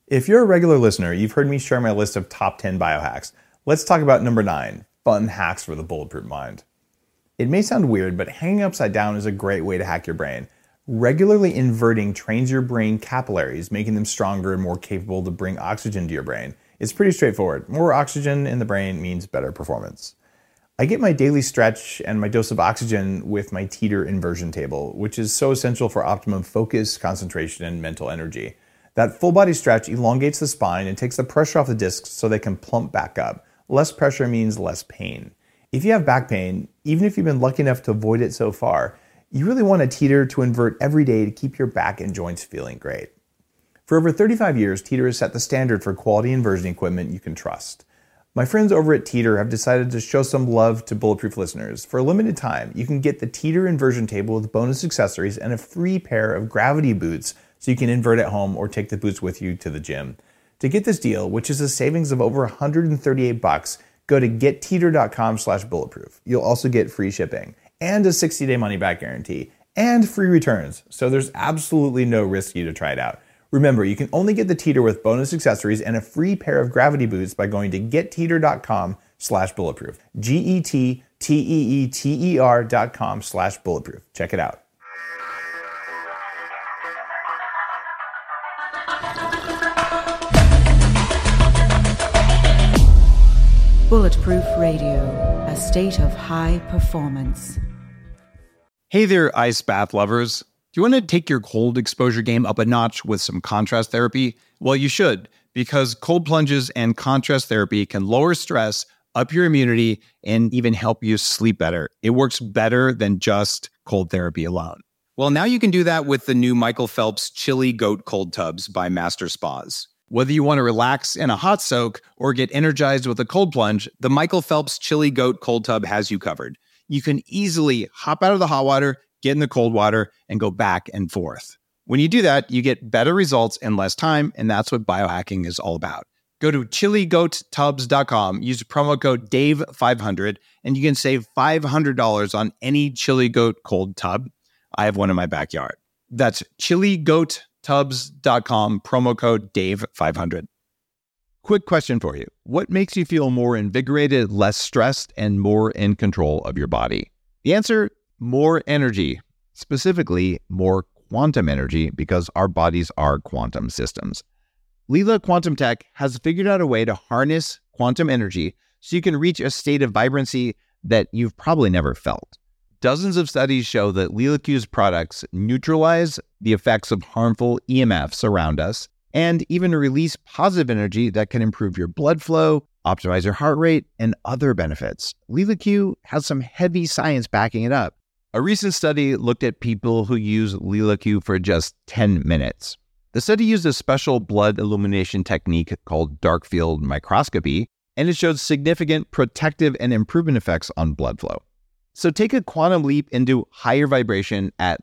If you're a regular listener, you've heard me share my list of top 10 biohacks. Let's talk about number 9, fun hacks for the bulletproof mind. It may sound weird, but hanging upside down is a great way to hack your brain. Regularly inverting trains your brain capillaries, making them stronger and more capable to bring oxygen to your brain. It's pretty straightforward. More oxygen in the brain means better performance. I get my daily stretch and my dose of oxygen with my teeter inversion table, which is so essential for optimum focus, concentration, and mental energy. That full body stretch elongates the spine and takes the pressure off the discs so they can plump back up. Less pressure means less pain. If you have back pain, even if you've been lucky enough to avoid it so far, you really want a teeter to invert every day to keep your back and joints feeling great. For over 35 years, Teeter has set the standard for quality inversion equipment you can trust. My friends over at Teeter have decided to show some love to Bulletproof listeners. For a limited time, you can get the Teeter inversion table with bonus accessories and a free pair of gravity boots so you can invert at home or take the boots with you to the gym. To get this deal, which is a savings of over $138, go to getteeter.com/bulletproof. You'll also get free shipping and a 60-day money-back guarantee and free returns, so there's absolutely no risk to try it out. Remember, you can only get the Teeter with bonus accessories and a free pair of gravity boots by going to getteeter.com/bulletproof. GETTEER.com/bulletproof. Check it out. Bulletproof Radio, a state of high performance. Hey there, ice bath lovers. Do you want to take your cold exposure game up a notch with some contrast therapy? Well, you should, because cold plunges and contrast therapy can lower stress, up your immunity, and even help you sleep better. It works better than just cold therapy alone. Well, now you can do that with the new Michael Phelps Chili Goat Cold Tubs by Master Spas. Whether you want to relax in a hot soak or get energized with a cold plunge, the Michael Phelps Chili Goat Cold Tub has you covered. You can easily hop out of the hot water, get in the cold water, and go back and forth. When you do that, you get better results in less time, and that's what biohacking is all about. Go to chiligoattubs.com, use the promo code DAVE500, and you can save $500 on any Chili Goat cold tub. I have one in my backyard. That's chiligoattubs.com, promo code DAVE500. Quick question for you. What makes you feel more invigorated, less stressed, and more in control of your body? The answer: more energy, specifically more quantum energy, because our bodies are quantum systems. Lila Quantum Tech has figured out a way to harness quantum energy so you can reach a state of vibrancy that you've probably never felt. Dozens of studies show that Lila Q's products neutralize the effects of harmful EMFs around us and even release positive energy that can improve your blood flow, optimize your heart rate, and other benefits. Lila Q has some heavy science backing it up. A recent study looked at people who use Lila Q for just 10 minutes. The study used a special blood illumination technique called dark field microscopy, and it showed significant protective and improvement effects on blood flow. So take a quantum leap into higher vibration at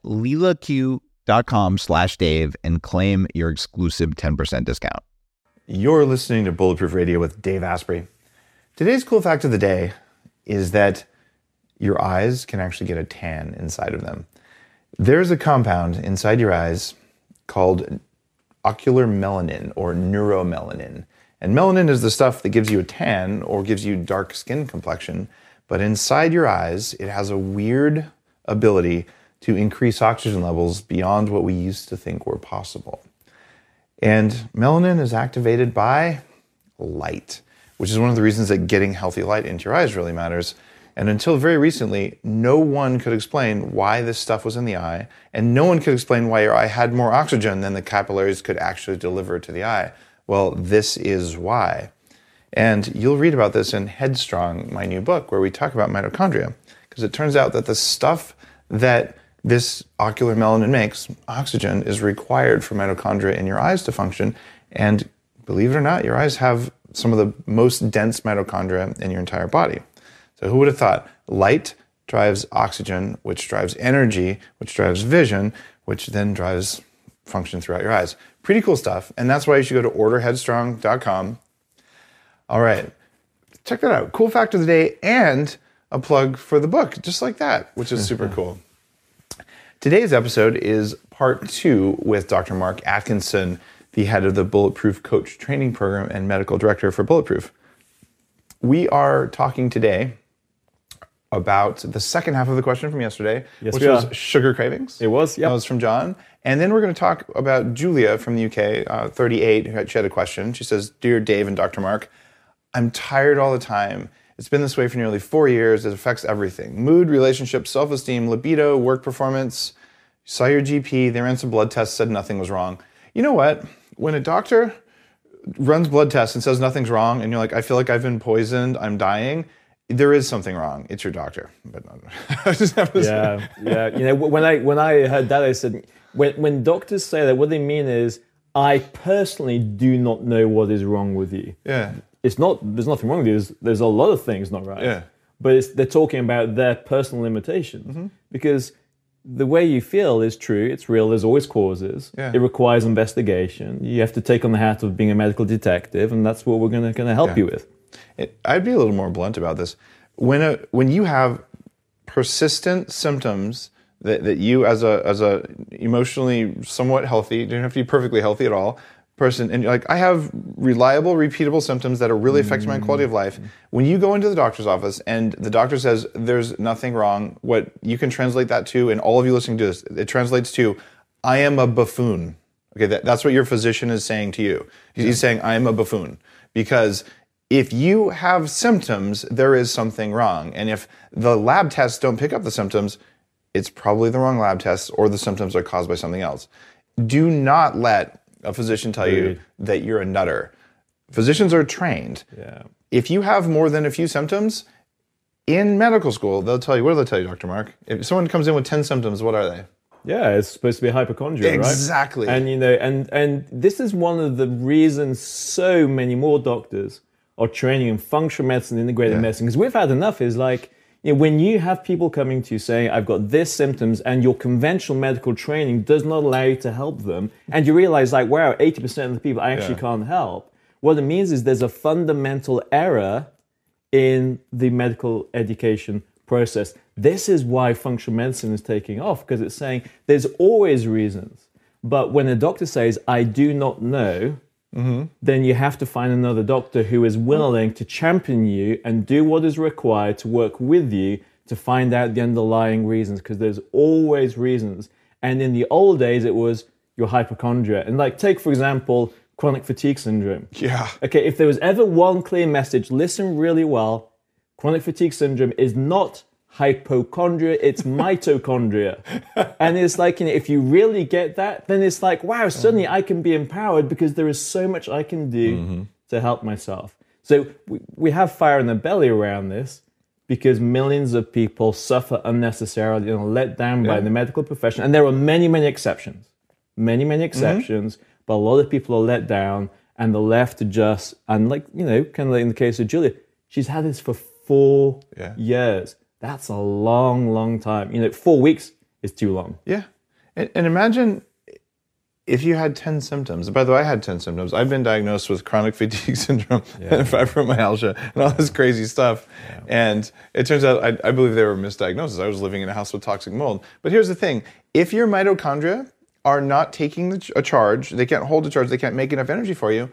lilaq.com/Dave and claim your exclusive 10% discount. You're listening to Bulletproof Radio with Dave Asprey. Today's cool fact of the day is that your eyes can actually get a tan inside of them. There's a compound inside your eyes called ocular melanin or neuromelanin. And melanin is the stuff that gives you a tan or gives you dark skin complexion. But inside your eyes, it has a weird ability to increase oxygen levels beyond what we used to think were possible. And melanin is activated by light, which is one of the reasons that getting healthy light into your eyes really matters. And until very recently, no one could explain why this stuff was in the eye, and no one could explain why your eye had more oxygen than the capillaries could actually deliver to the eye. Well, this is why. And you'll read about this in Headstrong, my new book, where we talk about mitochondria, because it turns out that the stuff that this ocular melanin makes, oxygen, is required for mitochondria in your eyes to function. And believe it or not, your eyes have some of the most dense mitochondria in your entire body. So who would have thought? Light drives oxygen, which drives energy, which drives vision, which then drives function throughout your eyes. Pretty cool stuff. And that's why you should go to orderheadstrong.com. All right. Check that out. Cool fact of the day and a plug for the book, just like that, which is super cool. Today's episode is part 2 with Dr. Mark Atkinson, the head of the Bulletproof Coach Training Program and medical director for Bulletproof. We are talking today about the second half of the question from yesterday, which was sugar cravings. It was, yeah. That was from John. And then we're going to talk about Julia from the UK, 38, she had a question. She says, Dear Dave and Dr. Mark, I'm tired all the time. It's been this way for nearly 4 years. It affects everything. Mood, relationships, self-esteem, libido, work performance. Saw your GP, they ran some blood tests, said nothing was wrong. You know what? When a doctor runs blood tests and says nothing's wrong, and you're like, I feel like I've been poisoned, I'm dying, there is something wrong. It's your doctor. But I just have to say. Yeah. You know, when I heard that, I said, when doctors say that, what they mean is, I personally do not know what is wrong with you. Yeah. There's nothing wrong with you. There's a lot of things not right. Yeah. But they're talking about their personal limitations. Because the way you feel is true, it's real, there's always causes. Yeah. It requires investigation. You have to take on the hat of being a medical detective, and that's what we're going to help you with. I'd be a little more blunt about this. When you have persistent symptoms that you as a emotionally somewhat healthy, you don't have to be perfectly healthy at all, person, and you're like, I have reliable, repeatable symptoms that are really affecting my quality of life. When you go into the doctor's office and the doctor says there's nothing wrong, what you can translate that to, and all of you listening to this, it translates to, I am a buffoon. Okay, that's what your physician is saying to you. He's saying, I am a buffoon. Because if you have symptoms, there is something wrong. And if the lab tests don't pick up the symptoms, it's probably the wrong lab tests, or the symptoms are caused by something else. Do not let a physician tell you that you're a nutter. Physicians are trained. Yeah. If you have more than a few symptoms, in medical school, they'll tell you, what do they tell you, Dr. Mark? If someone comes in with 10 symptoms, what are they? Yeah, it's supposed to be hypochondria, right? Exactly. And, you know, and this is one of the reasons so many more doctors are training in functional medicine, integrated medicine, because we've had enough is like, you know, when you have people coming to you saying, I've got this symptoms, and your conventional medical training does not allow you to help them, and you realize like, wow, 80% of the people I actually can't help. What it means is there's a fundamental error in the medical education process. This is why functional medicine is taking off, because it's saying there's always reasons. But when a doctor says, I do not know, then you have to find another doctor who is willing to champion you and do what is required to work with you to find out the underlying reasons, because there's always reasons. And in the old days, it was your hypochondria. And like, take, for example, chronic fatigue syndrome. Yeah. Okay, if there was ever one clear message, listen really well. Chronic fatigue syndrome is not hypochondria, it's mitochondria. And it's like, you know, if you really get that, then it's like, wow, suddenly I can be empowered because there is so much I can do to help myself. So we have fire in the belly around this because millions of people suffer unnecessarily, you know, let down by the medical profession. And there are many, many exceptions. Many exceptions, but a lot of people are let down and the left just, and like, you know, kind of like in the case of Julia, she's had this for 4 years. That's a long time. You know, 4 weeks is too long. Yeah. And imagine if you had 10 symptoms. By the way, I had 10 symptoms. I've been diagnosed with chronic fatigue syndrome and fibromyalgia and all this crazy stuff. Yeah. And it turns out, I believe they were misdiagnoses. I was living in a house with toxic mold. But here's the thing. If your mitochondria are not taking a charge, they can't hold a charge, they can't make enough energy for you,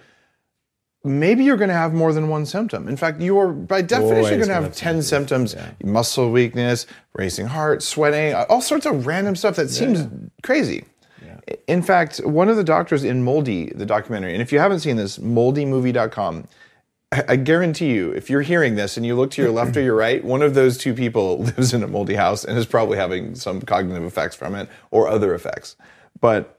maybe you're going to have more than one symptom. In fact, you are, by definition, going to have 10 symptoms. Muscle weakness, racing heart, sweating, all sorts of random stuff that seems crazy. Yeah. In fact, one of the doctors in Moldy, the documentary, and if you haven't seen this, moldymovie.com, I guarantee you, if you're hearing this and you look to your left or your right, one of those two people lives in a moldy house and is probably having some cognitive effects from it or other effects. But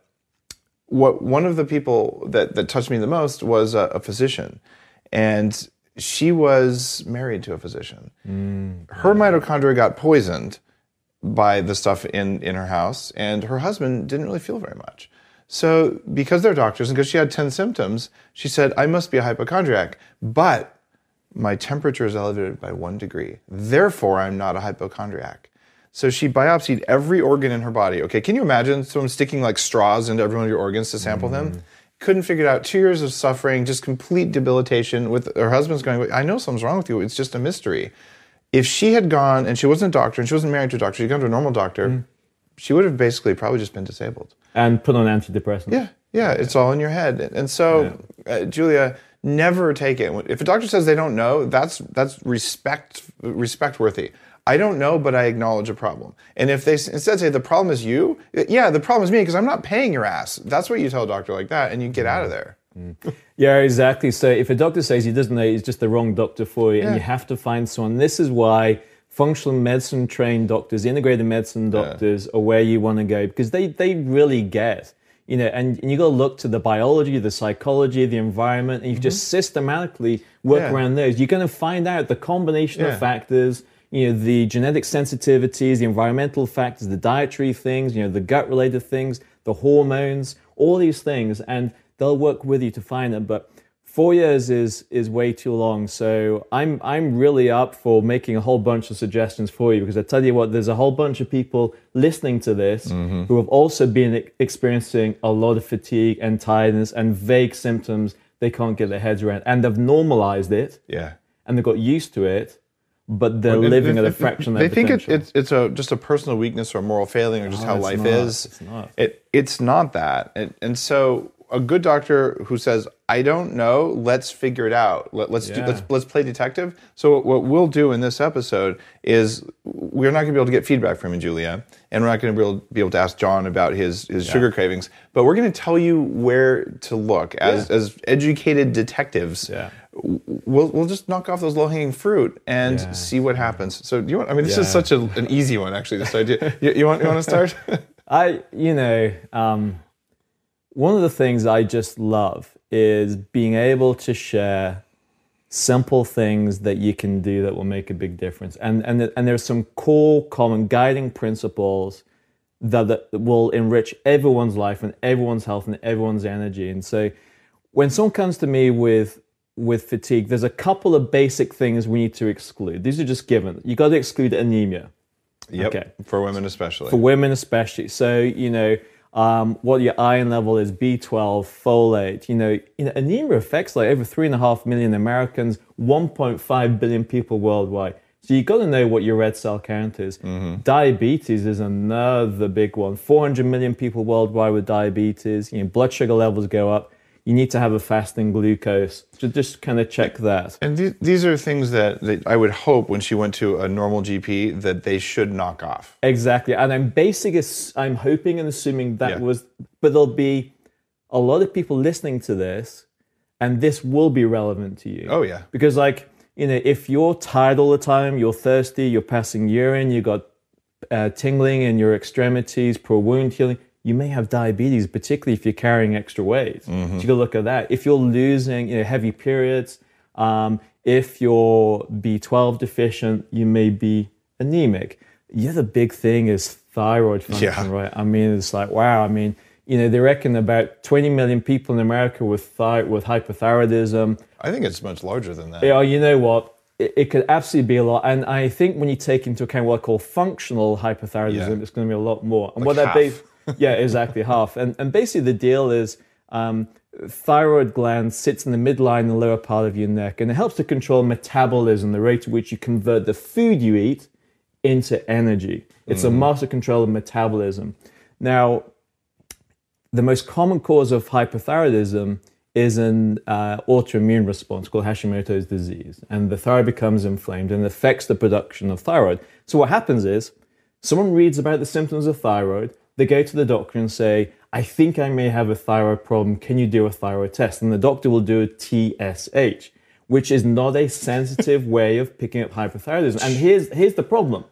one of the people that touched me the most was a physician, and she was married to a physician. Her mitochondria got poisoned by the stuff in her house, and her husband didn't really feel very much. So because they're doctors and because she had 10 symptoms, she said, I must be a hypochondriac, but my temperature is elevated by 1 degree. Therefore, I'm not a hypochondriac. So she biopsied every organ in her body. Okay, can you imagine someone sticking like straws into every one of your organs to sample them? Couldn't figure it out. 2 years of suffering, just complete debilitation with her husband's going, I know something's wrong with you. It's just a mystery. If she had gone, and she wasn't a doctor, and she wasn't married to a doctor, she'd gone to a normal doctor, she would have basically probably just been disabled. And put on antidepressants. Yeah, it's all in your head. And so, Julia, never take it. If a doctor says they don't know, that's respect worthy. I don't know, but I acknowledge a problem. And if they instead say the problem is you, yeah, the problem is me because I'm not paying your ass. That's what you tell a doctor like that, and you get out of there. Yeah, exactly. So if a doctor says he doesn't know, he's just the wrong doctor for you, and you have to find someone. This is why functional medicine trained doctors, integrated medicine doctors are where you want to go, because they really get, and you got to look to the biology, the psychology, the environment, and you just systematically work around those. You're going to find out the combination of factors, the genetic sensitivities, the environmental factors, the dietary things, the gut-related things, the hormones, all these things, and they'll work with you to find them. But 4 years is way too long. So I'm really up for making a whole bunch of suggestions for you, because I tell you what, there's a whole bunch of people listening to this who have also been experiencing a lot of fatigue and tiredness and vague symptoms they can't get their heads around, and they've normalized it. Yeah. And they've got used to it, but they're living at a fraction of their potential. They think it's just a personal weakness or a moral failing or just how life is. It's not. It's not that. And so a good doctor who says, I don't know, let's figure it out. Let's play detective. So what we'll do in this episode is we're not going to be able to get feedback from you, Julia, and we're not going to be able to ask John about his sugar cravings, but we're going to tell you where to look as educated detectives. Yeah. We'll just knock off those low-hanging fruit and see what happens. So do you want? I mean, this is such an easy one, actually. This idea. You want to start? One of the things I just love is being able to share simple things that you can do that will make a big difference. And there's some core common guiding principles that will enrich everyone's life and everyone's health and everyone's energy. And so when someone comes to me with fatigue, there's a couple of basic things we need to exclude. These are just given. You got to exclude anemia. Yep. Okay. For women especially. For women especially. So, what your iron level is, B12, folate. Anemia affects like over 3.5 million Americans, 1.5 billion people worldwide. So you got to know what your red cell count is. Diabetes is another big one. 400 million people worldwide with diabetes. Blood sugar levels go up. You need to have a fasting glucose. So just kind of check that. And these are things that I would hope when she went to a normal GP that they should knock off. Exactly. And I'm hoping and assuming that but there'll be a lot of people listening to this, and this will be relevant to you. Oh, yeah. Because if you're tired all the time, you're thirsty, you're passing urine, you got tingling in your extremities, poor wound healing, you may have diabetes, particularly if you're carrying extra weight. So you got to look at that. If you're losing heavy periods, if you're B12 deficient, you may be anemic. The other big thing is thyroid function, right? I mean, it's like, wow. I mean, they reckon about 20 million people in America with hypothyroidism. I think it's much larger than that. Yeah, you know what? It could absolutely be a lot. And I think when you take into account what I call functional hypothyroidism, it's going to be a lot more. And like what that be? Yeah, exactly, half. And basically the deal is thyroid gland sits in the midline and the lower part of your neck, and it helps to control metabolism, the rate at which you convert the food you eat into energy. It's a master control of metabolism. Now, the most common cause of hypothyroidism is an autoimmune response called Hashimoto's disease, and the thyroid becomes inflamed and affects the production of thyroid. So what happens is, someone reads about the symptoms of thyroid, they go to the doctor and say, I think I may have a thyroid problem. Can you do a thyroid test? And the doctor will do a TSH, which is not a sensitive way of picking up hypothyroidism. And here's the problem.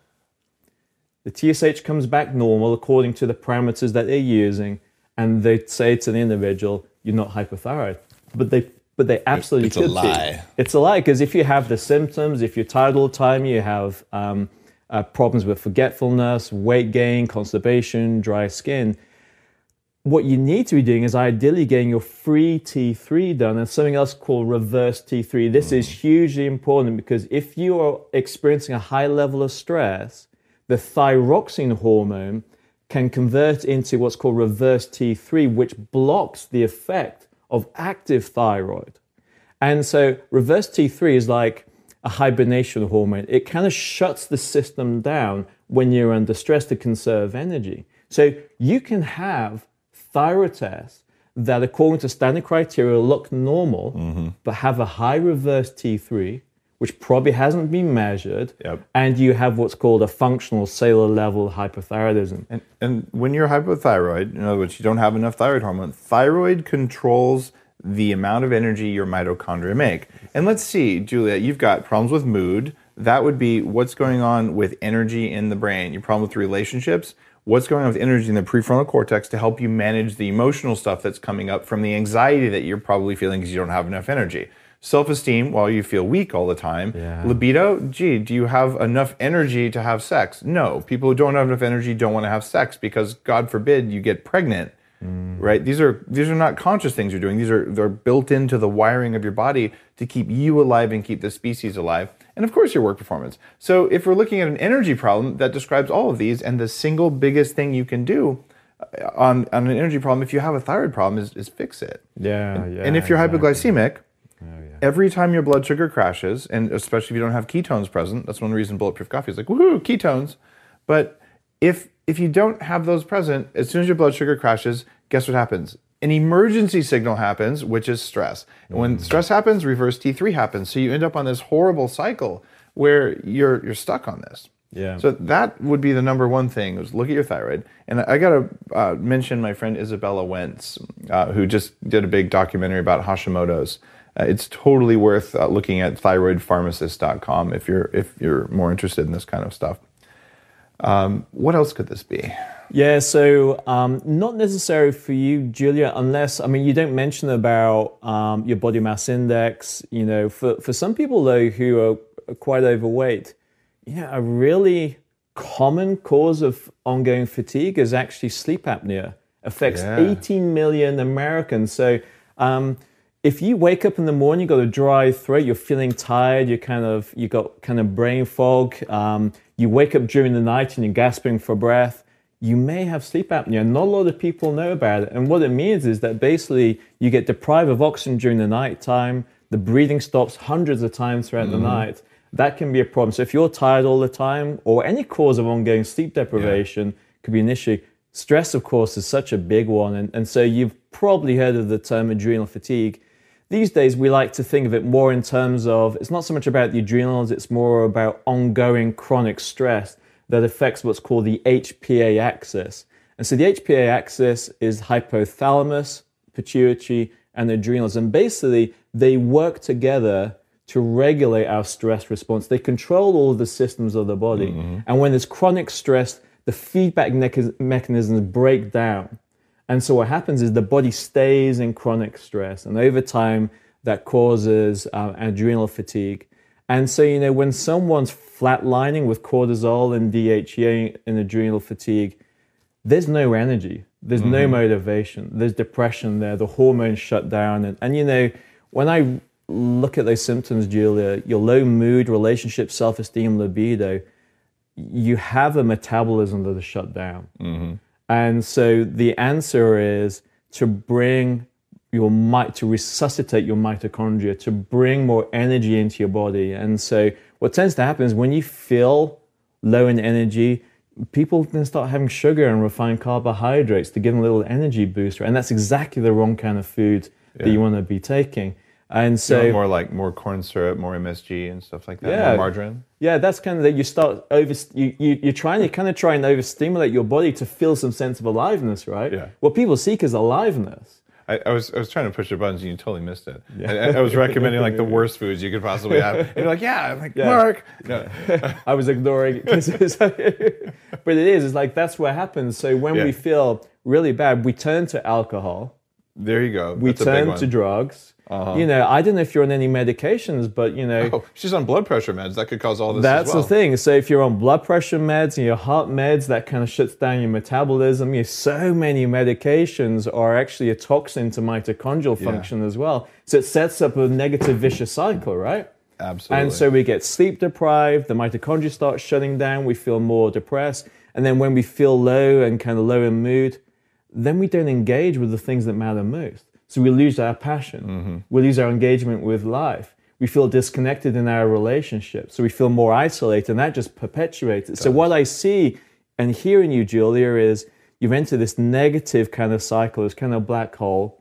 The TSH comes back normal according to the parameters that they're using, and they say to the individual, you're not hypothyroid. But they absolutely could be. It's a lie. It's a lie, because if you have the symptoms, if you're tired all the time, you have problems with forgetfulness, weight gain, constipation, dry skin, what you need to be doing is ideally getting your free T3 done and something else called reverse T3. This is hugely important, because if you are experiencing a high level of stress, the thyroxine hormone can convert into what's called reverse T3, which blocks the effect of active thyroid. And so reverse T3 is like a hibernation hormone. It kind of shuts the system down when you're under stress to conserve energy. So you can have thyroid tests that, according to standard criteria, look normal, but have a high reverse T3, which probably hasn't been measured, and you have what's called a functional cellular level hypothyroidism. And when you're hypothyroid, in other words, you don't have enough thyroid hormone, thyroid controls the amount of energy your mitochondria make. And let's see, Julia, you've got problems with mood. That would be what's going on with energy in the brain. Your problem with relationships, what's going on with energy in the prefrontal cortex to help you manage the emotional stuff that's coming up from the anxiety that you're probably feeling because you don't have enough energy. Self-esteem, while you feel weak all the time. Libido, gee, do you have enough energy to have sex? No. People who don't have enough energy don't want to have sex because, God forbid, you get pregnant. Right? These are not conscious things you're doing. They're built into the wiring of your body to keep you alive and keep the species alive. And of course, your work performance. So if we're looking at an energy problem, that describes all of these. And the single biggest thing you can do on an energy problem, if you have a thyroid problem, is fix it. And if you're hypoglycemic, every time your blood sugar crashes, and especially if you don't have ketones present, that's one reason Bulletproof Coffee is like, woohoo, ketones. But if you don't have those present, as soon as your blood sugar crashes, guess what happens? An emergency signal happens, which is stress. And when stress happens, reverse T3 happens. So you end up on this horrible cycle where you're stuck on this. So that would be the number one thing, is look at your thyroid. And I got to mention my friend Isabella Wentz, who just did a big documentary about Hashimoto's. It's totally worth looking at thyroidpharmacist.com if you're more interested in this kind of stuff. What else could this be? So not necessary for you, Julia, unless, you don't mention about your body mass index. For some people, though, who are quite overweight, a really common cause of ongoing fatigue is actually sleep apnea. Affects 18 million Americans. So if you wake up in the morning, you've got a dry throat, you're feeling tired, you got kind of brain fog, you wake up during the night and you're gasping for breath, you may have sleep apnea. Not a lot of people know about it. And what it means is that basically you get deprived of oxygen during the night time, the breathing stops hundreds of times throughout the night. That can be a problem. So if you're tired all the time, or any cause of ongoing sleep deprivation could be an issue. Stress, of course, is such a big one. And so you've probably heard of the term adrenal fatigue. These days, we like to think of it more in terms of, it's not so much about the adrenals, it's more about ongoing chronic stress that affects what's called the HPA axis. And so the HPA axis is hypothalamus, pituitary, and adrenals. And basically, they work together to regulate our stress response. They control all of the systems of the body. And when there's chronic stress, the feedback mechanisms break down. And so what happens is the body stays in chronic stress. And over time, that causes adrenal fatigue. And so, when someone's flatlining with cortisol and DHEA and adrenal fatigue, there's no energy. There's no motivation. There's depression there. The hormones shut down. And when I look at those symptoms, Julia, your low mood, relationship, self-esteem, libido, you have a metabolism that is shut down. And so the answer is to bring to resuscitate your mitochondria, to bring more energy into your body. And so what tends to happen is when you feel low in energy, people then start having sugar and refined carbohydrates to give them a little energy booster. And that's exactly the wrong kind of food that you want to be taking. And so more corn syrup, more MSG and stuff like that, more margarine. That's kind of that. You start you kind of try and overstimulate your body to feel some sense of aliveness, right? What people seek is aliveness. I was trying to push your buttons and you totally missed it. I was recommending like the worst foods you could possibly have. And you're like, I'm like, Mark. No. I was ignoring it. But it's like that's what happens. So when we feel really bad, we turn to alcohol. There you go. We turn to drugs. I don't know if you're on any medications, but she's on blood pressure meds. That could cause all this. That's as well. the thing. So if you're on blood pressure meds and your heart meds, that kind of shuts down your metabolism. So many medications are actually a toxin to mitochondrial function as well. So it sets up a negative vicious cycle, right? Absolutely. And so we get sleep deprived. The mitochondria start shutting down. We feel more depressed. And then when we feel low and kind of low in mood, then we don't engage with the things that matter most. So we lose our passion. We lose our engagement with life. We feel disconnected in our relationships. So we feel more isolated, and that just perpetuates it. So what I see and hear in you, Julia, is you've entered this negative kind of cycle, this kind of black hole.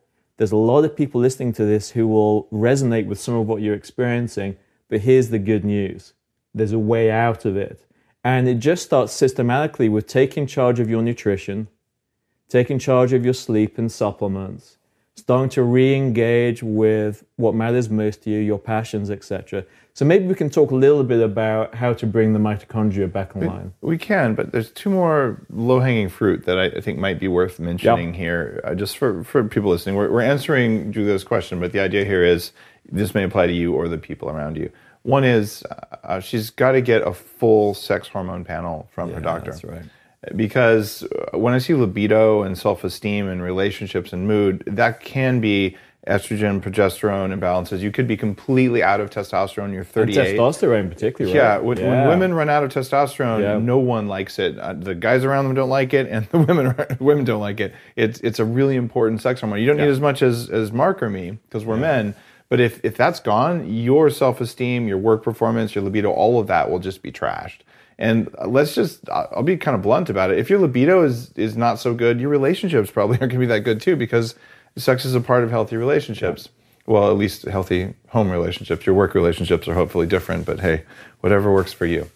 there's a lot of people listening to this who will resonate with some of what you're experiencing. But here's the good news. There's a way out of it. And it just starts systematically with taking charge of your nutrition, taking charge of your sleep and supplements, starting to re-engage with what matters most to you, your passions, etc. So maybe we can talk a little bit about how to bring the mitochondria back online. We can, but there's two more low-hanging fruit that I think might be worth mentioning here, just for people listening. We're answering Julia's question, but the idea here is this may apply to you or the people around you. One is she's got to get a full sex hormone panel from her doctor. That's right. Because when I see libido and self-esteem and relationships and mood, that can be estrogen, progesterone imbalances. You could be completely out of testosterone. You're 38. And testosterone particularly, right? Yeah, when women run out of testosterone, no one likes it. The guys around them don't like it, and the women don't like it. It's a really important sex hormone. You don't need as much as Mark or me, because we're men. But if that's gone, your self-esteem, your work performance, your libido, all of that will just be trashed. And I'll be kind of blunt about it. If your libido is not so good, your relationships probably aren't going to be that good too, because sex is a part of healthy relationships. Yeah. Well, at least healthy home relationships. Your work relationships are hopefully different, but hey, whatever works for you.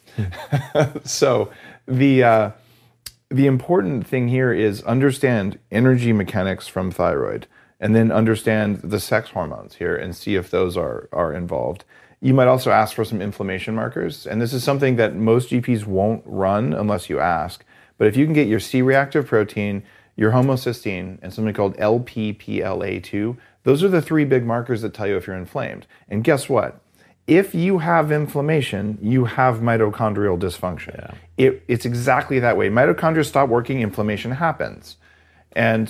So the important thing here is understand energy mechanics from thyroid, and then understand the sex hormones here and see if those are involved. You might also ask for some inflammation markers, and this is something that most GPs won't run unless you ask. But if you can get your C-reactive protein, your homocysteine, and something called LPPLA2, those are the three big markers that tell you if you're inflamed. And guess what? If you have inflammation, you have mitochondrial dysfunction. Yeah. It's exactly that way. Mitochondria stop working, inflammation happens. And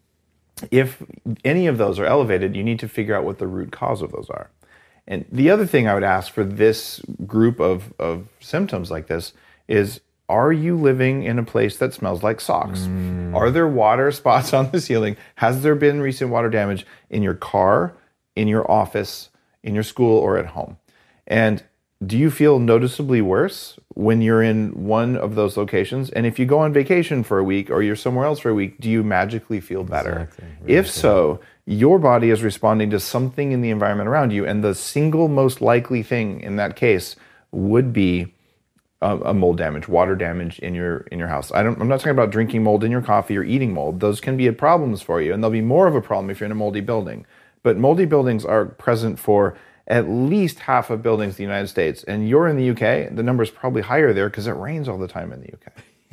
if any of those are elevated, you need to figure out what the root cause of those are. And the other thing I would ask for this group of symptoms like this is, are you living in a place that smells like socks? Are there water spots on the ceiling? Has there been recent water damage in your car, in your office, in your school, or at home? And do you feel noticeably worse when you're in one of those locations? And if you go on vacation for a week or you're somewhere else for a week, do you magically feel better? Exactly. If so, your body is responding to something in the environment around you, and the single most likely thing in that case would be a mold damage, water damage in your house. I'm not talking about drinking mold in your coffee or eating mold. Those can be problems for you, and they'll be more of a problem if you're in a moldy building. But moldy buildings are present for at least half of buildings in the United States, and you're in the UK, the number is probably higher there because it rains all the time in the UK.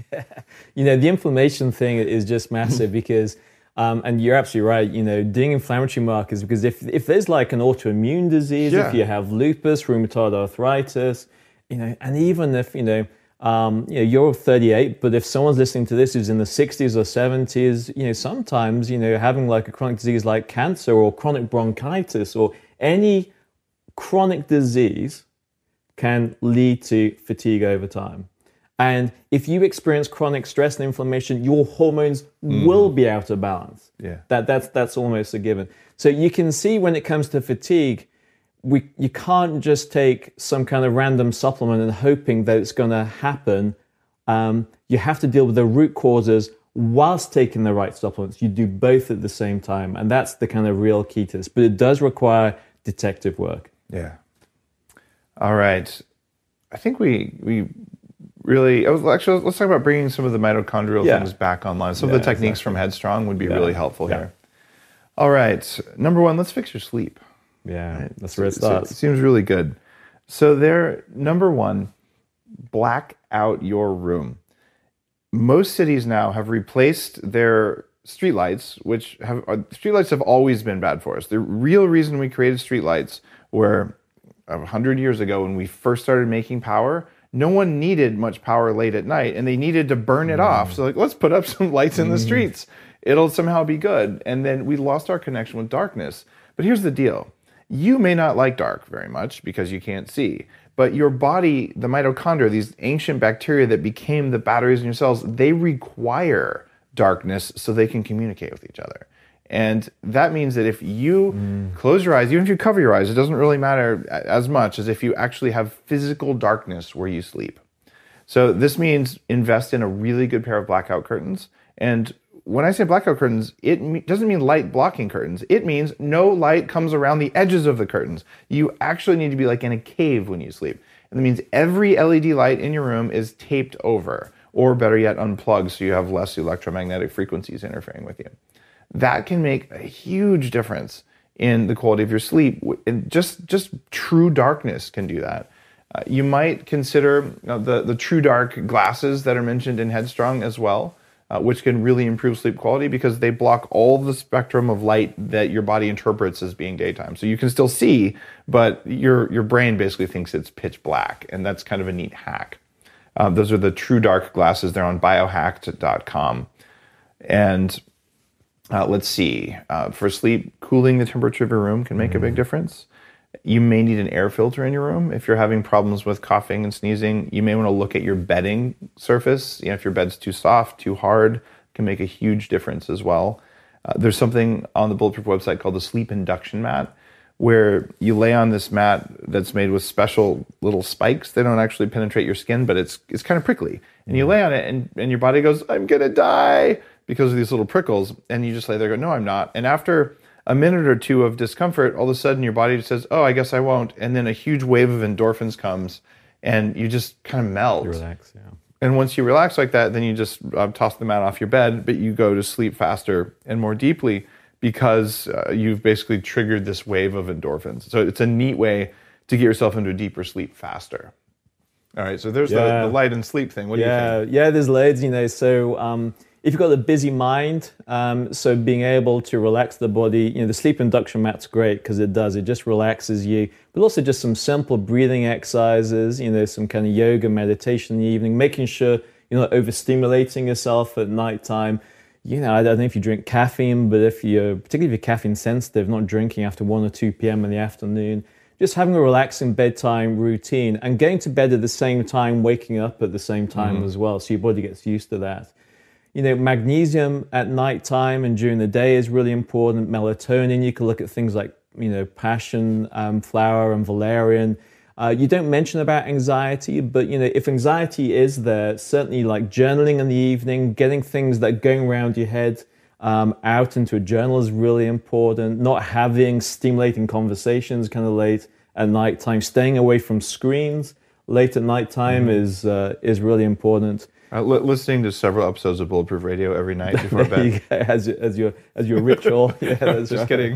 Yeah. The inflammation thing is just massive because, and you're absolutely right, doing inflammatory markers, because if there's like an autoimmune disease, if you have lupus, rheumatoid arthritis, and even if, you're 38, but if someone's listening to this who's in the 60s or 70s, sometimes, having like a chronic disease like cancer or chronic bronchitis or any chronic disease can lead to fatigue over time. And if you experience chronic stress and inflammation, your hormones will be out of balance. Yeah. That's almost a given. So you can see when it comes to fatigue, you can't just take some kind of random supplement and hoping that it's going to happen. You have to deal with the root causes whilst taking the right supplements. You do both at the same time. And that's the kind of real key to this. But it does require detective work. Yeah. All right. I think we really, let's talk about bringing some of the mitochondrial things back online. Some of the techniques from Headstrong would be really helpful here. All right. Number one, let's fix your sleep. Yeah, that's where it starts. It seems really good. So number one, black out your room. Most cities now have replaced their streetlights, streetlights have always been bad for us. The real reason we created streetlights were 100 years ago when we first started making power. No one needed much power late at night, and they needed to burn it off. So let's put up some lights in the streets. It'll somehow be good. And then we lost our connection with darkness. But here's the deal. You may not like dark very much because you can't see, but your body, the mitochondria, these ancient bacteria that became the batteries in your cells, they require darkness so they can communicate with each other. And that means that if you close your eyes, even if you cover your eyes, it doesn't really matter as much as if you actually have physical darkness where you sleep. So this means invest in a really good pair of blackout curtains. And when I say blackout curtains, it doesn't mean light blocking curtains. It means no light comes around the edges of the curtains. You actually need to be like in a cave when you sleep. And that means every LED light in your room is taped over, or better yet, unplugged, so you have less electromagnetic frequencies interfering with you. That can make a huge difference in the quality of your sleep. And just true darkness can do that. You might consider the True Dark glasses that are mentioned in Headstrong as well, which can really improve sleep quality because they block all the spectrum of light that your body interprets as being daytime. So you can still see, but your brain basically thinks it's pitch black, and that's kind of a neat hack. Those are the True Dark glasses. They're on biohacked.com. And let's see. For sleep, cooling the temperature of your room can make a big difference. You may need an air filter in your room. If you're having problems with coughing and sneezing, you may want to look at your bedding surface. If your bed's too soft, too hard, it can make a huge difference as well. There's something on the Bulletproof website called the sleep induction mat, where you lay on this mat that's made with special little spikes. They don't actually penetrate your skin, but it's kind of prickly. And you lay on it, and your body goes, I'm going to die, because of these little prickles. And you just lay there and go, no, I'm not. And after a minute or two of discomfort, all of a sudden your body says, oh, I guess I won't. And then a huge wave of endorphins comes, and you just kind of melt. You relax, yeah. And once you relax like that, then you just toss the mat off your bed, but you go to sleep faster and more deeply because you've basically triggered this wave of endorphins. So it's a neat way to get yourself into a deeper sleep faster. All right, so there's the light and sleep thing. What do you think? Yeah, there's loads, So if you've got a busy mind, so being able to relax the body, the sleep induction mat's great because it just relaxes you. But also just some simple breathing exercises, some kind of yoga, meditation in the evening, making sure you're not overstimulating yourself at nighttime. I don't know if you drink caffeine, but particularly if you're caffeine sensitive, not drinking after 1 or 2 p.m. in the afternoon, just having a relaxing bedtime routine and going to bed at the same time, waking up at the same time as well, so your body gets used to that. Magnesium at nighttime and during the day is really important. Melatonin, you can look at things like, passion flower and valerian. You don't mention about anxiety, but, if anxiety is there, certainly like journaling in the evening, getting things that are going around your head out into a journal is really important. Not having stimulating conversations kind of late at nighttime, staying away from screens late at nighttime is really important. Listening to several episodes of Bulletproof Radio every night before bed. as your ritual. Yeah, that's just kidding.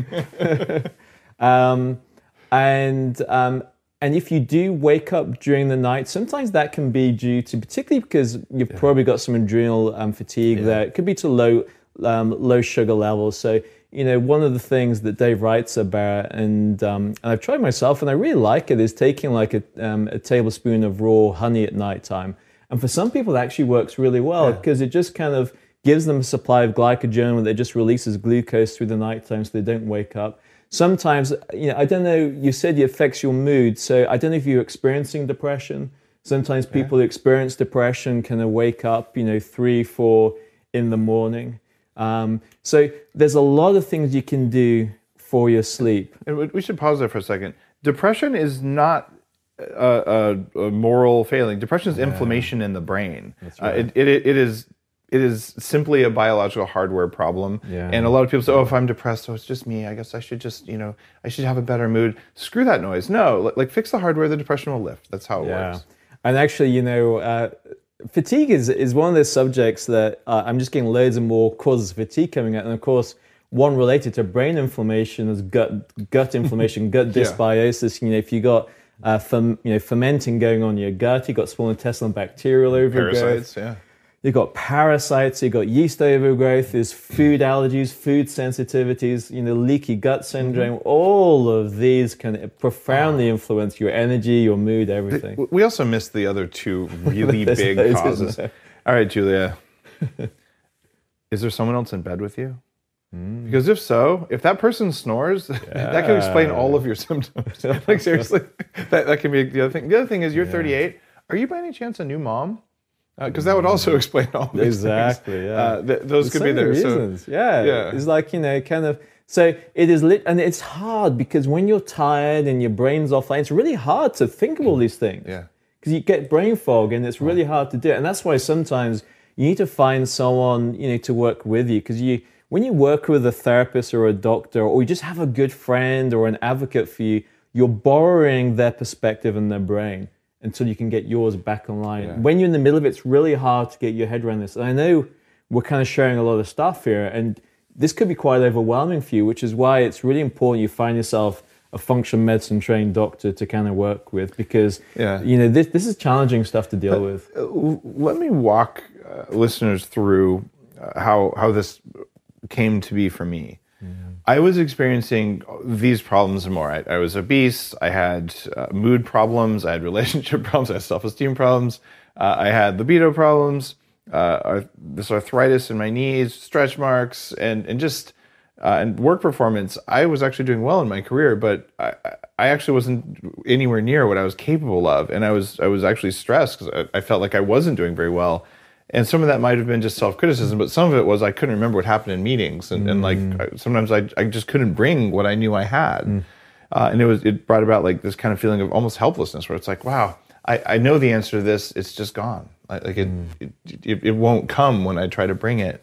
And if you do wake up during the night, sometimes that can be due to, particularly because you've probably got some adrenal fatigue there. It could be to low sugar levels. So, one of the things that Dave writes about, and I've tried myself, and I really like it, is taking like a tablespoon of raw honey at nighttime. And for some people, that actually works really well because it just kind of gives them a supply of glycogen that just releases glucose through the nighttime so they don't wake up. Sometimes, I don't know, you said it affects your mood. So I don't know if you're experiencing depression. Sometimes people who experience depression kind of wake up, 3, 4 in the morning. So there's a lot of things you can do for your sleep. And we should pause there for a second. Depression is not a moral failing. Depression is inflammation in the brain. That's right. It is simply a biological hardware problem. Yeah. And a lot of people say, if I'm depressed, it's just me. I guess I should just, I should have a better mood. Screw that noise. No, fix the hardware, the depression will lift. That's how it works. And actually, fatigue is one of those subjects that I'm just getting loads and more causes of fatigue coming out. And of course, one related to brain inflammation is gut inflammation, gut dysbiosis. If you got fermenting going on in your gut, you got small intestinal bacterial overgrowth. Parasites, You've got parasites, you've got yeast overgrowth, there's food allergies, food sensitivities, leaky gut syndrome. All of these can profoundly influence your energy, your mood, everything. We also missed the other two really big causes. All right, Julia. Is there someone else in bed with you? Because if so, if that person snores, that can explain all of your symptoms. Seriously, that can be the other thing. The other thing is you're 38. Are you by any chance a new mom? Because that would also explain all these things. Yeah. Those could be there. Reasons. So, it's like, kind of. So it is and it's hard because when you're tired and your brain's offline, it's really hard to think of all these things. Yeah. Because you get brain fog and it's really hard to do it. And that's why sometimes you need to find someone, to work with you, because when you work with a therapist or a doctor, or you just have a good friend or an advocate for you, you're borrowing their perspective and their brain until you can get yours back online. Yeah. When you're in the middle of it, it's really hard to get your head around this. And I know we're kind of sharing a lot of stuff here, and this could be quite overwhelming for you, which is why it's really important you find yourself a functional medicine trained doctor to kind of work with, because this is challenging stuff to deal with. Let me walk listeners through how this came to be for me. I was experiencing these problems and more. I was obese. I had mood problems. I had relationship problems. I had self-esteem problems. I had libido problems. This arthritis in my knees, stretch marks, and just and work performance. I was actually doing well in my career, but I actually wasn't anywhere near what I was capable of, and I was actually stressed because I felt like I wasn't doing very well. And some of that might have been just self-criticism, but some of it was I couldn't remember what happened in meetings, and like sometimes I just couldn't bring what I knew I had, and it brought about like this kind of feeling of almost helplessness, where it's like, wow, I know the answer to this, it's just gone. Like it won't come when I try to bring it.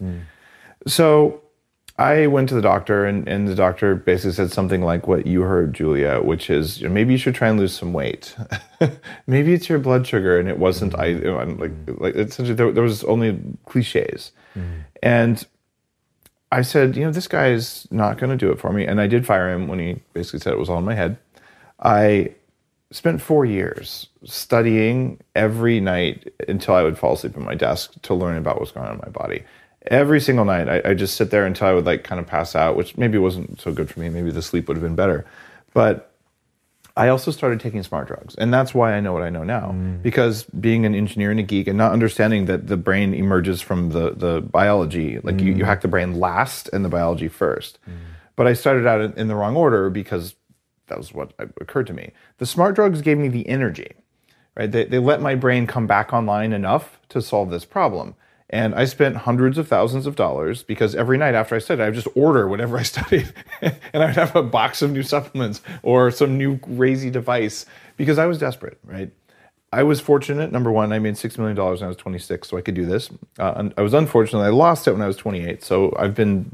So I went to the doctor, and the doctor basically said something like what you heard, Julia, which is maybe you should try and lose some weight. Maybe it's your blood sugar, and it wasn't. Like essentially there was only cliches, and I said, this guy is not going to do it for me, and I did fire him when he basically said it was all in my head. I spent 4 years studying every night until I would fall asleep at my desk to learn about what's going on in my body. Every single night, I just sit there until I would like kind of pass out, which maybe wasn't so good for me. Maybe the sleep would have been better. But I also started taking smart drugs. And that's why I know what I know now. Because being an engineer and a geek and not understanding that the brain emerges from the biology, like you hack the brain last and the biology first. But I started out in the wrong order because that was what occurred to me. The smart drugs gave me the energy, right? They let my brain come back online enough to solve this problem. And I spent hundreds of thousands of dollars because every night after I studied, I would just order whatever I studied. And I would have a box of new supplements or some new crazy device because I was desperate, right? I was fortunate. Number one, I made $6 million when I was 26, so I could do this. I was unfortunate. I lost it when I was 28. So I've been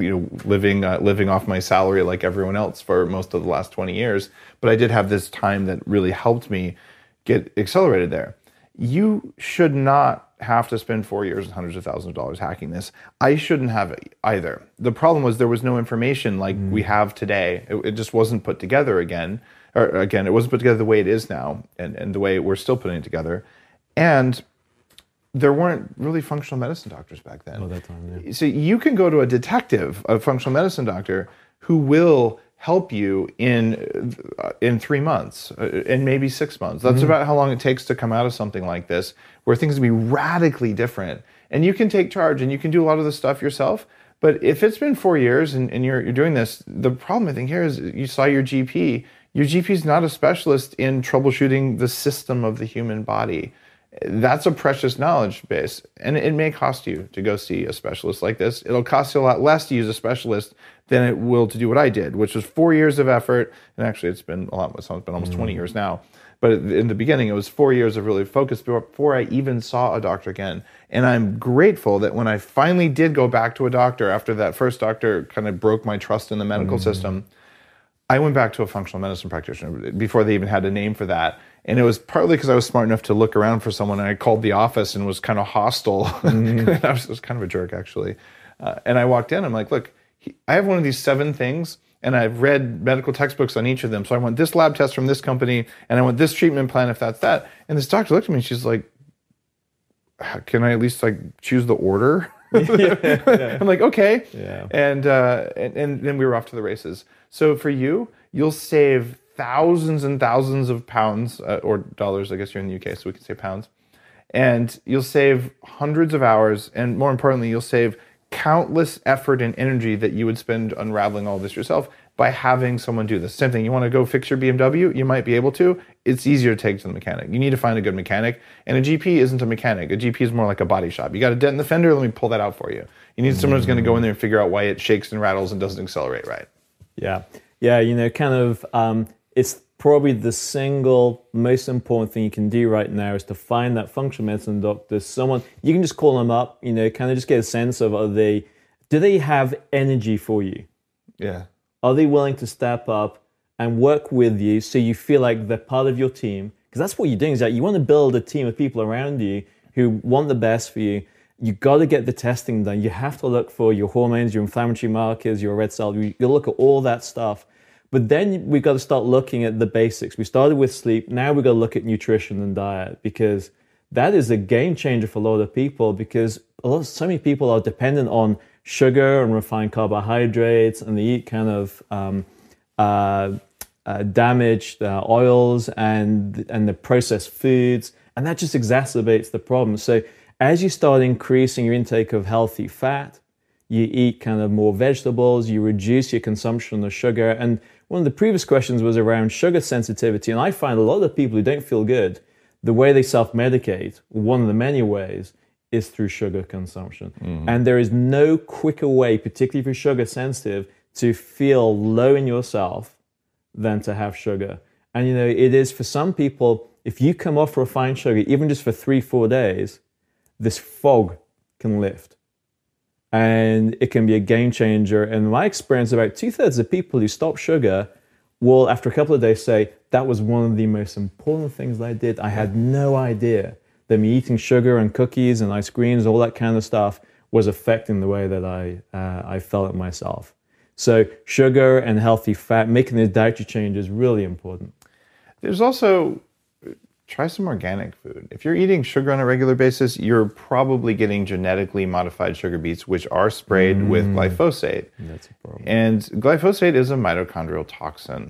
living off my salary like everyone else for most of the last 20 years. But I did have this time that really helped me get accelerated there. You should not have to spend 4 years and hundreds of thousands of dollars hacking this. I shouldn't have it either. The problem was there was no information like we have today. It just wasn't put together again. Or again, it wasn't put together the way it is now and the way we're still putting it together. And there weren't really functional medicine doctors back then. Oh, that time, yeah. So you can go to a detective, a functional medicine doctor, who will help you in 3 months and maybe 6 months. That's about how long it takes to come out of something like this, where things can be radically different. And you can take charge and you can do a lot of the stuff yourself. But if it's been 4 years and you're doing this, the problem I think here is you saw your GP. Your GP is not a specialist in troubleshooting the system of the human body. That's a precious knowledge base. And it may cost you to go see a specialist like this. It'll cost you a lot less to use a specialist than it will to do what I did, which was 4 years of effort. And actually, it's been a lot. It's been almost 20 years now. But in the beginning, it was 4 years of really focus before I even saw a doctor again. And I'm grateful that when I finally did go back to a doctor after that first doctor kind of broke my trust in the medical system, I went back to a functional medicine practitioner before they even had a name for that. And it was partly because I was smart enough to look around for someone, and I called the office and was kind of hostile. I was kind of a jerk, actually. And I walked in, I'm like, look, I have one of these 7 things, and I've read medical textbooks on each of them. So I want this lab test from this company, and I want this treatment plan if that's that. And this doctor looked at me, and she's like, can I at least like choose the order? Yeah. I'm like, okay. Yeah. And then we were off to the races. So for you, you'll save thousands and thousands of pounds, or dollars, I guess you're in the UK, so we can say pounds. And you'll save hundreds of hours, and more importantly, you'll save countless effort and energy that you would spend unraveling all this yourself by having someone do this. Same thing, you want to go fix your BMW? You might be able to. It's easier to take to the mechanic. You need to find a good mechanic, and a GP isn't a mechanic. A GP is more like a body shop. You got a dent in the fender, let me pull that out for you. You need someone who's going to go in there and figure out why it shakes and rattles and doesn't accelerate right. Yeah, kind of, it's probably the single most important thing you can do right now is to find that functional medicine doctor, someone, you can just call them up, kind of just get a sense of, do they have energy for you? Yeah. Are they willing to step up and work with you so you feel like they're part of your team? Because that's what you're doing, is that you want to build a team of people around you who want the best for you. You got to get the testing done. You have to look for your hormones, your inflammatory markers, your red cell. You look at all that stuff. But then we've got to start looking at the basics. We started with sleep. Now we've got to look at nutrition and diet, because that is a game changer for a lot of people, because so many people are dependent on sugar and refined carbohydrates, and they eat kind of damaged oils and the processed foods, and that just exacerbates the problem. So as you start increasing your intake of healthy fat, you eat kind of more vegetables, you reduce your consumption of sugar. And one of the previous questions was around sugar sensitivity. And I find a lot of people who don't feel good, the way they self-medicate, one of the many ways, is through sugar consumption. Mm-hmm. And there is no quicker way, particularly if you're sugar sensitive, to feel low in yourself than to have sugar. And it is for some people, if you come off refined sugar, even just for 3-4 days, this fog can lift. And it can be a game changer. And in my experience, about 2/3 of people who stop sugar will, after a couple of days, say, that was one of the most important things I did. I had no idea that me eating sugar and cookies and ice creams, all that kind of stuff, was affecting the way that I felt it myself. So sugar and healthy fat, making the dietary change is really important. There's also, try some organic food. If you're eating sugar on a regular basis, you're probably getting genetically modified sugar beets, which are sprayed with glyphosate. That's a problem. And glyphosate is a mitochondrial toxin.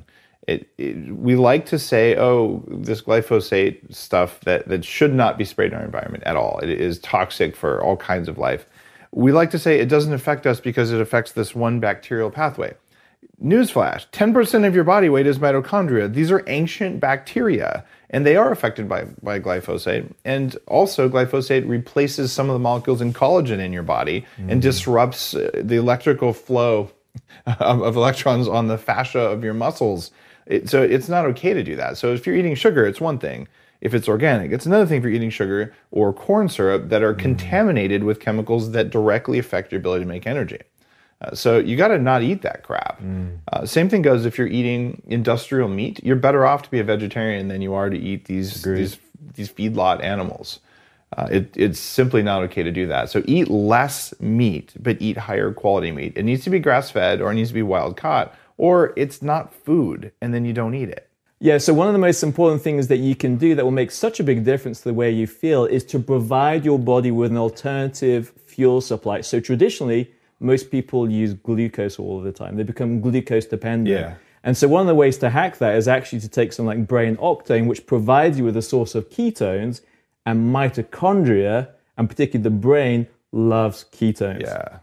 We like to say, this glyphosate stuff that should not be sprayed in our environment at all. It is toxic for all kinds of life. We like to say it doesn't affect us because it affects this one bacterial pathway. Newsflash, 10% of your body weight is mitochondria. These are ancient bacteria, and they are affected by glyphosate. And also, glyphosate replaces some of the molecules in collagen in your body and disrupts the electrical flow of electrons on the fascia of your muscles. So it's not okay to do that. So if you're eating sugar, it's one thing. If it's organic, it's another thing if you're eating sugar or corn syrup that are contaminated with chemicals that directly affect your ability to make energy. So you got to not eat that crap. Same thing goes if you're eating industrial meat. You're better off to be a vegetarian than you are to eat these feedlot animals. It's simply not okay to do that. So eat less meat, but eat higher quality meat. It needs to be grass-fed, or it needs to be wild caught, or it's not food, and then you don't eat it. Yeah, so one of the most important things that you can do that will make such a big difference to the way you feel is to provide your body with an alternative fuel supply. So traditionally, most people use glucose all the time. They become glucose dependent. Yeah. And so one of the ways to hack that is actually to take something like brain octane, which provides you with a source of ketones, and mitochondria, and particularly the brain, loves ketones. Yeah.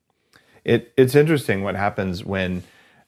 It's interesting what happens when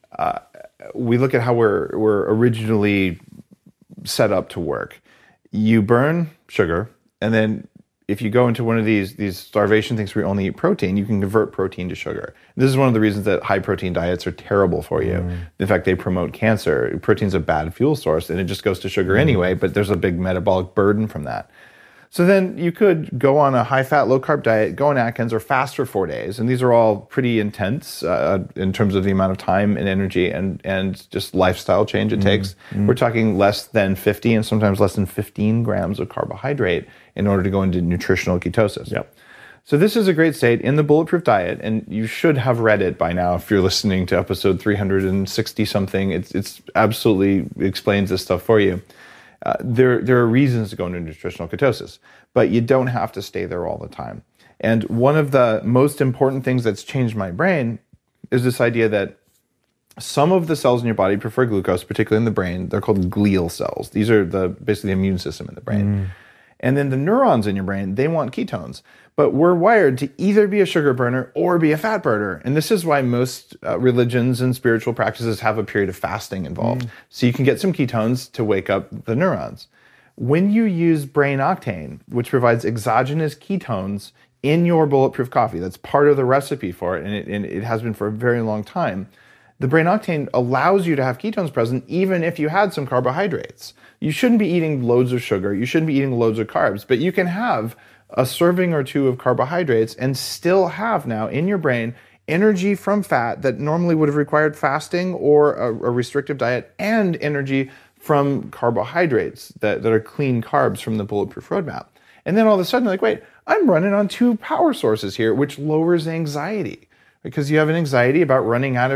we look at how we're originally set up to work. You burn sugar, and then if you go into one of these starvation things where you only eat protein, you can convert protein to sugar. This is one of the reasons that high protein diets are terrible for you. In fact, they promote cancer. Protein's a bad fuel source, and it just goes to sugar anyway, but there's a big metabolic burden from that. So then you could go on a high-fat, low-carb diet, go on Atkins, or fast for 4 days. And these are all pretty intense in terms of the amount of time and energy and just lifestyle change it takes. We're talking less than 50 and sometimes less than 15 grams of carbohydrate in order to go into nutritional ketosis. Yep. So this is a great state in the Bulletproof Diet, and you should have read it by now if you're listening to episode 360-something. It's absolutely explains this stuff for you. There are reasons to go into nutritional ketosis, but you don't have to stay there all the time. And one of the most important things that's changed my brain is this idea that some of the cells in your body prefer glucose, particularly in the brain. They're called glial cells. These are basically the immune system in the brain. And then the neurons in your brain, they want ketones. But we're wired to either be a sugar burner or be a fat burner. And this is why most religions and spiritual practices have a period of fasting involved. So you can get some ketones to wake up the neurons. When you use brain octane, which provides exogenous ketones in your Bulletproof coffee, that's part of the recipe for it, and it has been for a very long time, the brain octane allows you to have ketones present even if you had some carbohydrates. You shouldn't be eating loads of sugar. You shouldn't be eating loads of carbs, but you can have a serving or two of carbohydrates and still have now in your brain energy from fat that normally would have required fasting or a restrictive diet, and energy from carbohydrates that are clean carbs from the Bulletproof Roadmap. And then all of a sudden, like, wait, I'm running on 2 power sources here, which lowers anxiety, because you have an anxiety about running out